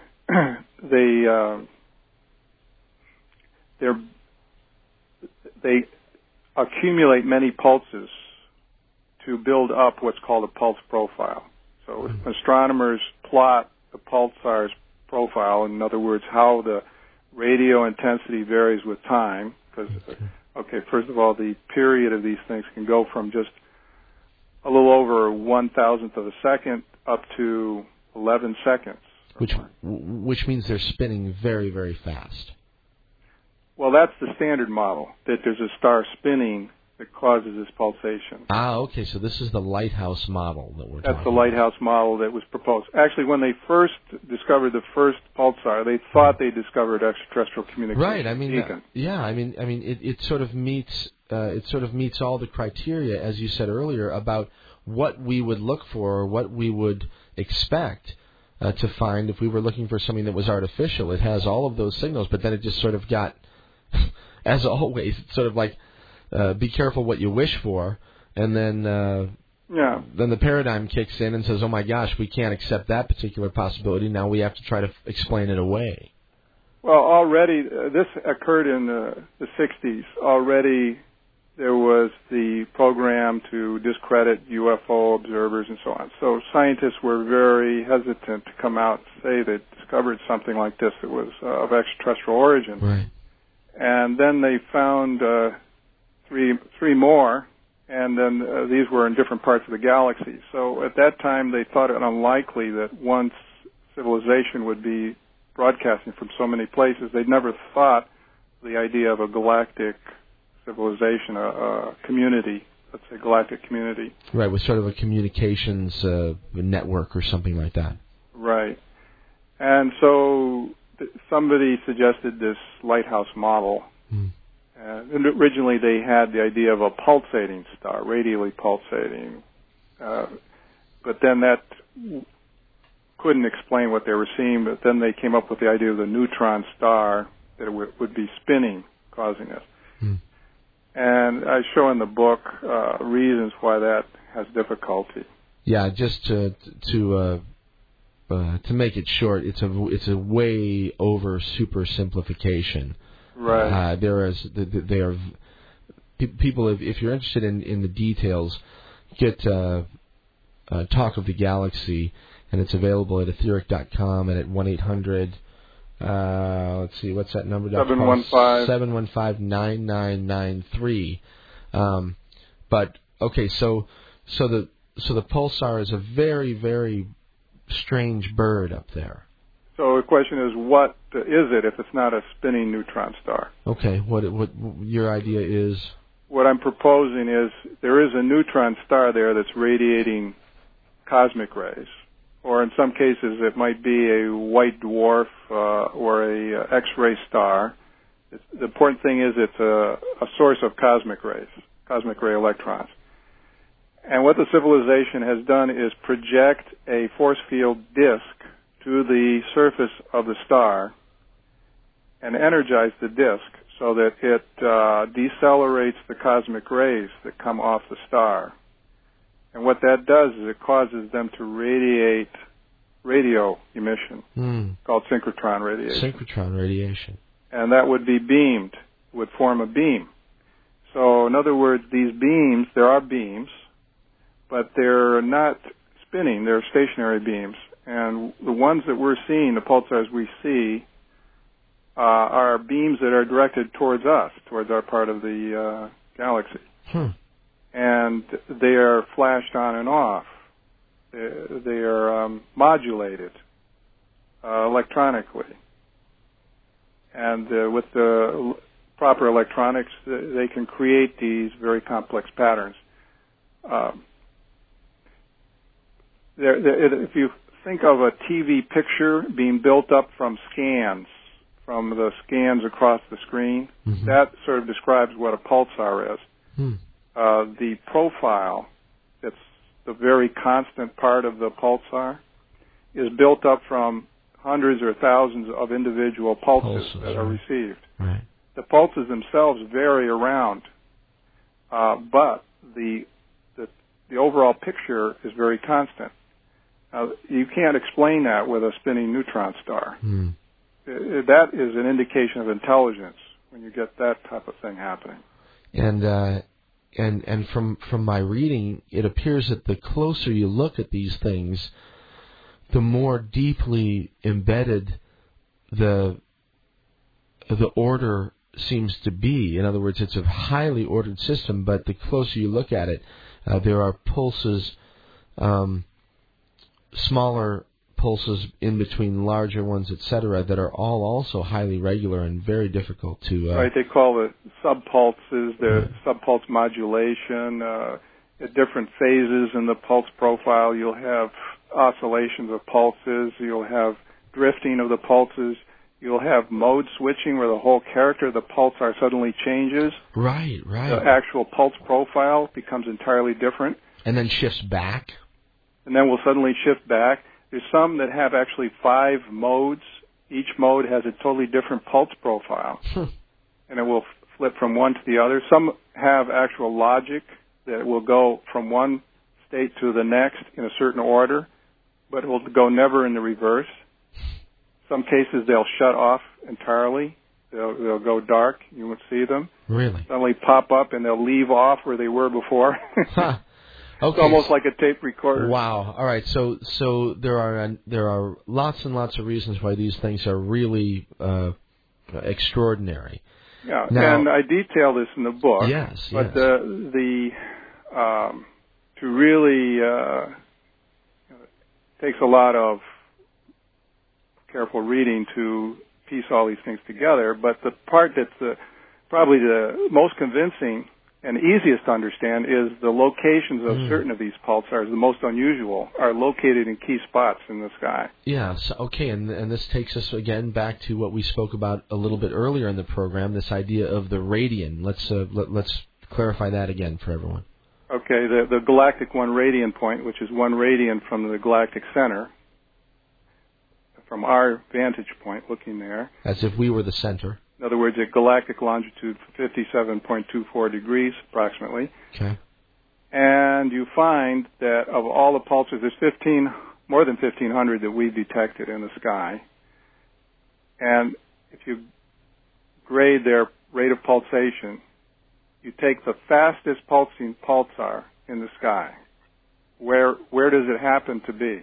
they accumulate many pulses to build up what's called a pulse profile. So astronomers plot the pulsar's profile, in other words, how the radio intensity varies with time. Because, first of all, the period of these things can go from just a little over 1,000th of a second up to 11 seconds. Which means they're spinning very, very fast. Well, that's the standard model, that there's a star spinning that causes this pulsation. Okay, so this is the lighthouse model that we're talking about. That's the lighthouse model that was proposed. Actually, when they first discovered the first pulsar, they thought they discovered extraterrestrial communication. Right. I mean, it sort of meets all the criteria, as you said earlier, about what we would look for or what we would expect to find if we were looking for something that was artificial. It has all of those signals, but then it just sort of got, as always, it's sort of like, be careful what you wish for, and then the paradigm kicks in and says, oh my gosh, we can't accept that particular possibility. Now we have to try to explain it away. Well, already, this occurred in the 60s. Already there was the program to discredit UFO observers and so on. So scientists were very hesitant to come out and say they discovered something like this that was of extraterrestrial origin. Right. And then they found three more, and then these were in different parts of the galaxy. So at that time, they thought it unlikely that once civilization would be broadcasting from so many places, they'd never thought the idea of a galactic civilization, a community, let's say galactic community. Right, with sort of a communications network or something like that. Right. And so somebody suggested this lighthouse model. And originally they had the idea of a pulsating star, radially pulsating. But then that couldn't explain what they were seeing, but then they came up with the idea of the neutron star, that it would be spinning, causing it. And I show in the book reasons why that has difficulty. Yeah, just to make it short, it's a way over super simplification. Right. People. If you're interested in the details, get Talk of the Galaxy, and it's available at etheric.com and at 1-800. Let's see, what's that number? 715-9993. But okay, so the pulsar is a very, very strange bird up there. So the question is, what is it if it's not a spinning neutron star? Okay, what your idea is? What I'm proposing is there is a neutron star there that's radiating cosmic rays, or in some cases it might be a white dwarf or a X-ray star. The important thing is it's a source of cosmic rays, cosmic ray electrons. And what the civilization has done is project a force field disk to the surface of the star and energize the disk so that it decelerates the cosmic rays that come off the star. And what that does is it causes them to radiate radio emission, called synchrotron radiation. Synchrotron radiation. And that would be beamed, would form a beam. So in other words, these beams, there are beams, but they're not spinning, they're stationary beams. And the ones that we're seeing, the pulsars we see, are beams that are directed towards us, towards our part of the galaxy. And they are flashed on and off. They are modulated electronically. And with the proper electronics, they can create these very complex patterns. If you think of a TV picture being built up from scans, from the scans across the screen, that sort of describes what a pulsar is. The profile, that's the very constant part of the pulsar, is built up from hundreds or thousands of individual pulses that are received. Right. The pulses themselves vary around, but the the overall picture is very constant. You can't explain that with a spinning neutron star. That is an indication of intelligence when you get that type of thing happening. And from my reading, it appears that the closer you look at these things, the more deeply embedded the order seems to be. In other words, it's a highly ordered system, but the closer you look at it, there are pulses, smaller pulses in between larger ones, etc., that are all also highly regular and very difficult to... Right, they call it subpulses, the subpulse modulation. At different phases in the pulse profile, you'll have oscillations of pulses, you'll have drifting of the pulses, you'll have mode switching where the whole character of the pulsar suddenly changes. Right. The actual pulse profile becomes entirely different. And then shifts back. And then will suddenly shift back. There's some that have actually 5 modes. Each mode has a totally different pulse profile. And it will flip from one to the other. Some have actual logic that will go from one state to the next in a certain order, but it will go never in the reverse. Some cases they'll shut off entirely. They'll go dark. You won't see them. Really? Suddenly pop up and they'll leave off where they were before. Okay. It's almost like a tape recorder. Wow. All right. So there are lots and lots of reasons why these things are really extraordinary. Yeah, now, and I detail this in the book. Yes. But the to really takes a lot of careful reading to piece all these things together. But the part that's probably the most convincing and easiest to understand is the locations of certain of these pulsars, the most unusual, are located in key spots in the sky. Yes, okay, and this takes us again back to what we spoke about a little bit earlier in the program, this idea of the radian. Let's clarify that again for everyone. Okay, the galactic 1 radian point, which is 1 radian from the galactic center, from our vantage point looking there. As if we were the center. In other words, at galactic longitude 57.24 degrees, approximately. Okay. And you find that of all the pulsars, there's more than 1,500 that we've detected in the sky. And if you grade their rate of pulsation, you take the fastest pulsing pulsar in the sky. Where does it happen to be?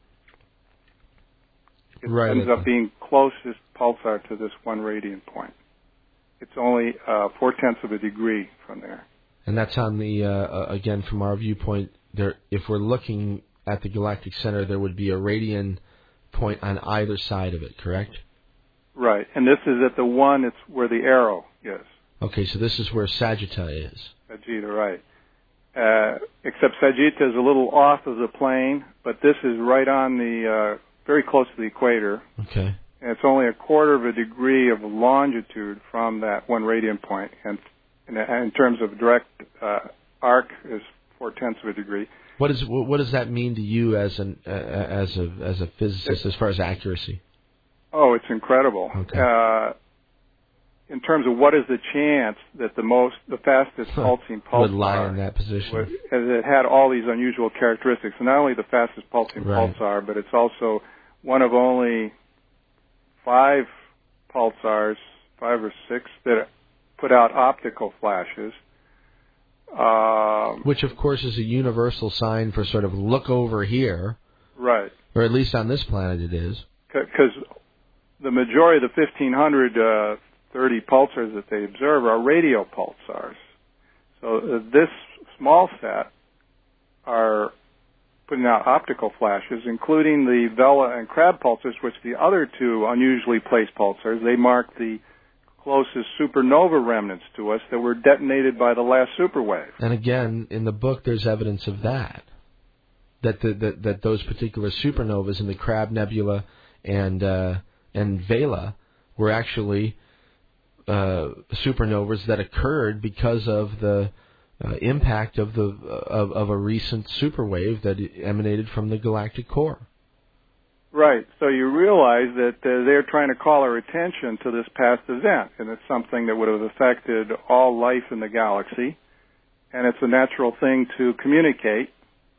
It ends up being closest pulsar to this 1 radian point. It's only 0.4 of a degree from there. And that's on the, again, from our viewpoint, there. If we're looking at the galactic center, there would be a radian point on either side of it, correct? Right. And this is at the one, it's where the arrow is. Okay, so this is where Sagitta is. Sagitta, right. Except Sagitta is a little off of the plane, but this is right on the... very close to the equator. Okay. And it's only 1/4 of a degree of longitude from that 1 radian point. And in terms of direct arc is 0.4 of a degree. What does that mean to you as a physicist as far as accuracy? Oh, it's incredible. Okay. In terms of what is the chance that the fastest pulsing pulsar would lie in that position? It had all these unusual characteristics. And not only the fastest pulsing pulsar, but it's also one of only 5 pulsars, 5 or 6, that put out optical flashes. Which, of course, is a universal sign for sort of look over here. Right. Or at least on this planet it is. Because the majority of the 1,530 pulsars that they observe are radio pulsars. So this small set are putting out optical flashes, including the Vela and Crab pulsars, which the other 2 unusually placed pulsars. They mark the closest supernova remnants to us that were detonated by the last superwave. And again, in the book, there's evidence of that. That those particular supernovas in the Crab Nebula and Vela were actually supernovas that occurred because of the impact of a recent superwave that emanated from the galactic core. Right. So you realize that they're trying to call our attention to this past event, and it's something that would have affected all life in the galaxy, and it's a natural thing to communicate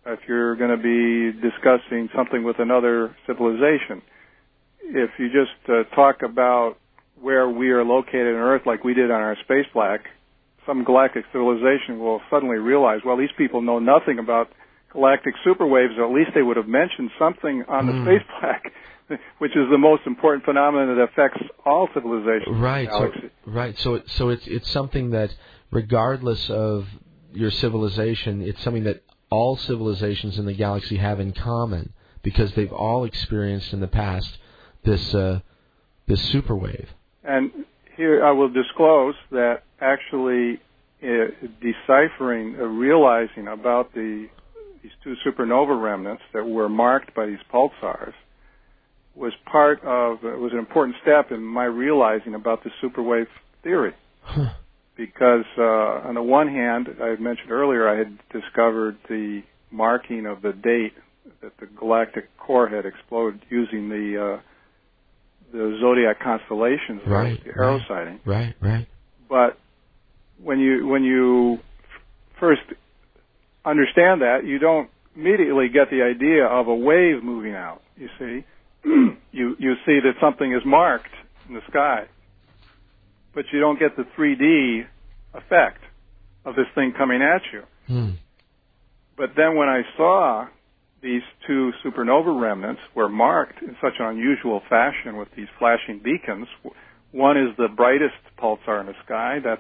if you're going to be discussing something with another civilization. If you just talk about where we are located on Earth like we did on our space plaque, some galactic civilization will suddenly realize, well, these people know nothing about galactic superwaves, or at least they would have mentioned something on the space plaque, which is the most important phenomenon that affects all civilizations. Right. So it's something that, regardless of your civilization, it's something that all civilizations in the galaxy have in common, because they've all experienced in the past this superwave. And here I will disclose that actually deciphering, realizing about these two supernova remnants that were marked by these pulsars was was an important step in my realizing about the superwave theory. Because on the one hand, I had mentioned earlier, I had discovered the marking of the date that the galactic core had exploded using the zodiac constellations, right, the arrow sighting. Right. But when you first understand that, you don't immediately get the idea of a wave moving out. You see, you see that something is marked in the sky, but you don't get the 3D effect of this thing coming at you. But then when I saw these two supernova remnants were marked in such an unusual fashion with these flashing beacons. One is the brightest pulsar in the sky. That's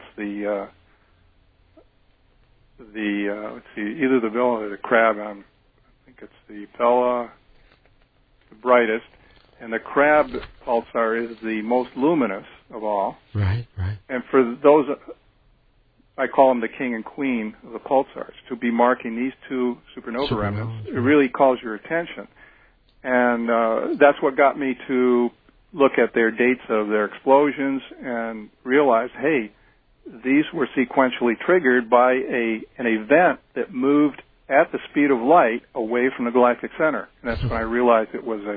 let's see, either the Vela or the Crab. I think it's the Vela, the brightest, and the Crab pulsar is the most luminous of all. Right. And for those, I call them the king and queen of the pulsars, to be marking these two supernova remnants. It really calls your attention. And that's what got me to look at their dates of their explosions and realize, hey, these were sequentially triggered by an event that moved at the speed of light away from the galactic center. And that's when I realized it was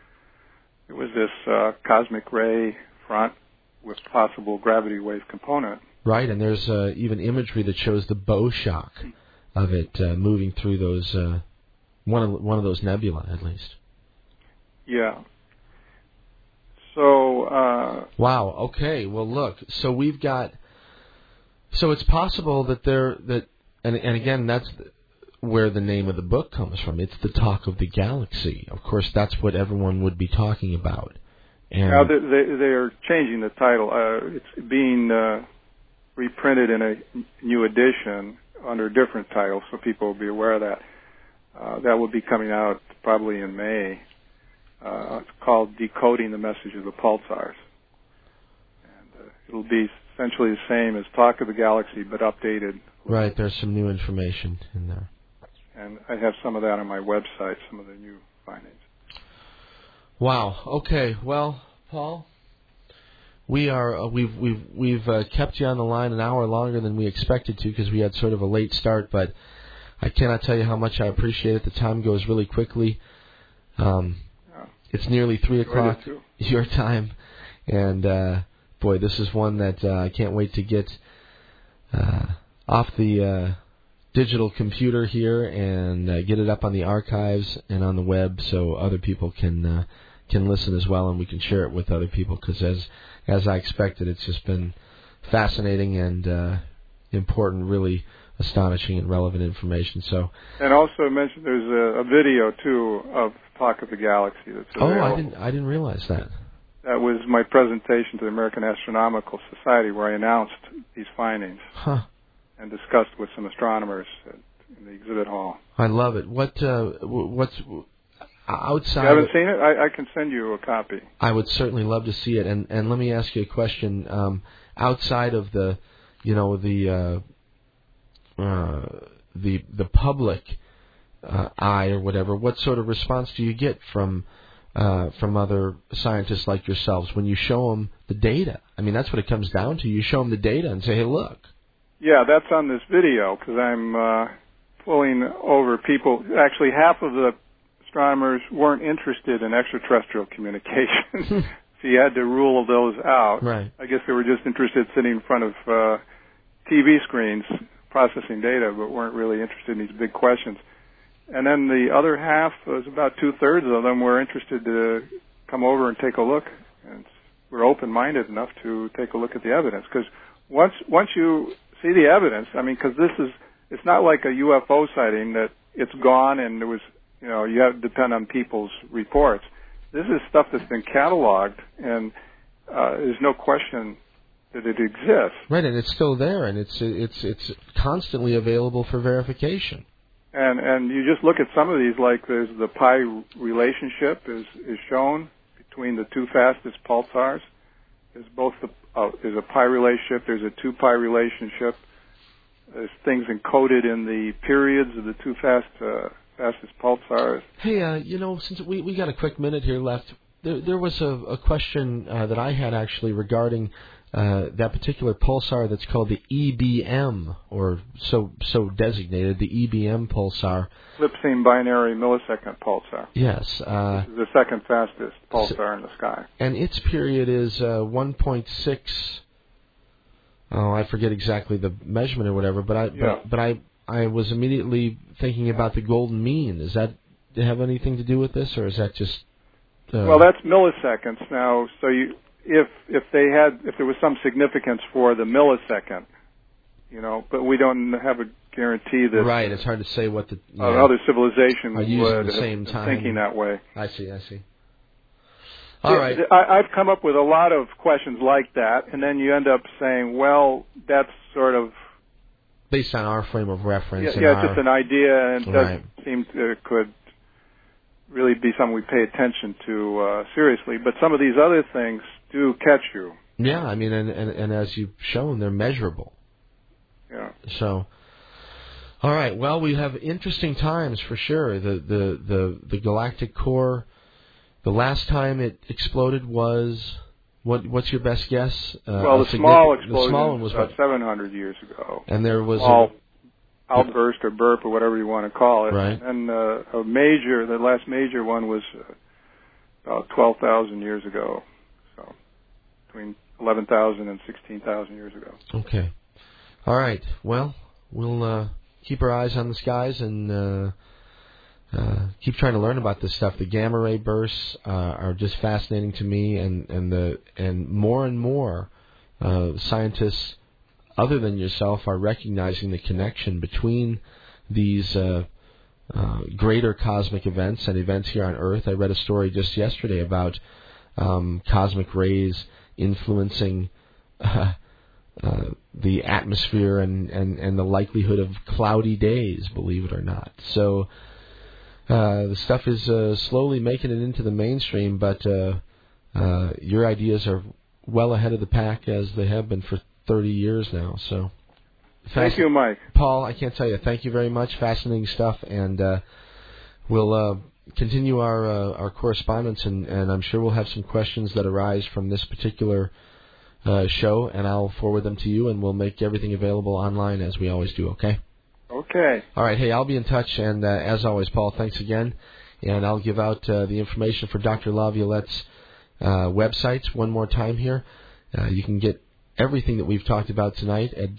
this cosmic ray front with possible gravity wave component. Right, and there's even imagery that shows the bow shock of it moving through those one of those nebula, at least. Yeah. So. Wow. Okay. Well, look. So we've got. So it's possible that and again, that's where the name of the book comes from. It's the Talk of the Galaxy. Of course, that's what everyone would be talking about. And now they're changing the title. It's being reprinted in a new edition under a different title, so people will be aware of that. That will be coming out probably in May. It's called Decoding the Message of the Pulsars. And it'll be essentially the same as Talk of the Galaxy, but updated. Right, there's some new information in there. And I have some of that on my website, some of the new findings. Wow. Okay. Well, Paul, we've kept you on the line an hour longer than we expected to because we had sort of a late start, but I cannot tell you how much I appreciate it. The time goes really quickly. It's nearly 3 o'clock your time, and boy, this is one that I can't wait to get off the digital computer here and get it up on the archives and on the web so other people can listen as well, and we can share it with other people, because as I expected, it's just been fascinating and important, really astonishing and relevant information. So, and also mentioned there's a video too of Talk of the Galaxy that's available. I didn't realize that. That was my presentation to the American Astronomical Society, where I announced these findings and discussed with some astronomers in the exhibit hall. I love it. What's outside? You haven't seen it? I can send you a copy. I would certainly love to see it. And let me ask you a question. Outside of the public eye or whatever, what sort of response do you get from other scientists like yourselves when you show them the data? I mean, that's what it comes down to. You show them the data and say, hey, look. Yeah, that's on this video, because I'm pulling over people. Actually, half of the astronomers weren't interested in extraterrestrial communication, so you had to rule those out. Right. I guess they were just interested sitting in front of TV screens processing data, but weren't really interested in these big questions. And then the other half, was about 2/3 of them were interested to come over and take a look. And we're open-minded enough to take a look at the evidence. Because once you see the evidence, I mean, because it's not like a UFO sighting that it's gone and there was, you have to depend on people's reports. This is stuff that's been cataloged, and there's no question that it exists. Right, and it's still there, and it's constantly available for verification. And you just look at some of these, like there's the pi relationship is shown between the two fastest pulsars. There's there's a pi relationship. There's a 2-pi relationship. There's things encoded in the periods of the two fastest pulsars. Hey, since we got a quick minute here left, there was a question that I had actually regarding that particular pulsar that's called the EBM, or so designated, the EBM pulsar. Ellipsing binary millisecond pulsar. Yes. This is the second fastest pulsar in the sky. And its period is 1.6. Oh, I forget exactly the measurement or whatever, but I was immediately thinking about the golden mean. Does that have anything to do with this, or is that just? Well, that's milliseconds now. So if there was some significance for the millisecond, but we don't have a guarantee that. Right, it's hard to say what the other civilizations would have the same time thinking that way. I see. All right. I've come up with a lot of questions like that, and then you end up saying, well, that's sort of based on our frame of reference. Yeah, just an idea, and doesn't seem could really be something we pay attention to seriously. But some of these other things do catch you. Yeah, I mean, and as you've shown, they're measurable. Yeah. So, all right. Well, we have interesting times for sure. The galactic core. The last time it exploded was what's your best guess? Well, the small explosion. The small one was about 700 years ago. And there was small outburst or burp or whatever you want to call it. Right. And the last major one was about 12,000 years ago. So between 11,000 and 16,000 years ago. Okay. All right. Well, we'll keep our eyes on the skies and keep trying to learn about this stuff. The gamma ray bursts are just fascinating to me, and more scientists other than yourself are recognizing the connection between these greater cosmic events and events here on Earth. I read a story just yesterday about cosmic rays influencing the atmosphere and the likelihood of cloudy days, believe it or not. So the stuff is slowly making it into the mainstream, but your ideas are well ahead of the pack, as they have been for 30 years now. So, thank you, Mike. Paul, I can't tell you. Thank you very much. Fascinating stuff, and we'll continue our correspondence, and I'm sure we'll have some questions that arise from this particular show, and I'll forward them to you, and we'll make everything available online as we always do. Okay. Okay. All right. Hey, I'll be in touch, and as always, Paul, thanks again. And I'll give out the information for Dr. Laviolette's websites one more time here. You can get everything that we've talked about tonight at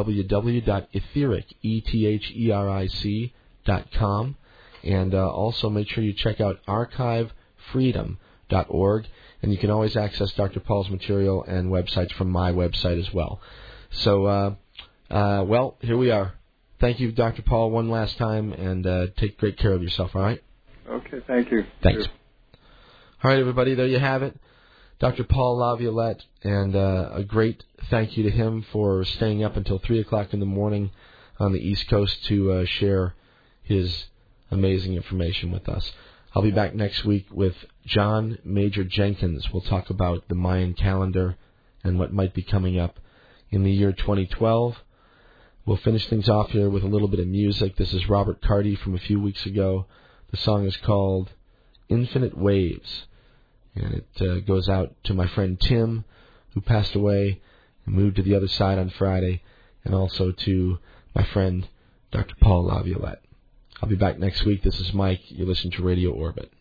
www.etheric.com. And also make sure you check out archivefreedom.org. And you can always access Dr. Paul's material and websites from my website as well. So, well, here we are. Thank you, Dr. Paul, one last time, and take great care of yourself, all right? Okay, thank you. Thanks. All right, everybody, there you have it. Dr. Paul Laviolette, and a great thank you to him for staying up until 3 o'clock in the morning on the East Coast to share his amazing information with us. I'll be back next week with John Major Jenkins. We'll talk about the Mayan calendar and what might be coming up in the year 2012. We'll finish things off here with a little bit of music. This is Robert Carty from a few weeks ago. The song is called Infinite Waves. And it goes out to my friend Tim, who passed away and moved to the other side on Friday, and also to my friend Dr. Paul Laviolette. I'll be back next week. This is Mike. You're listening to Radio Orbit.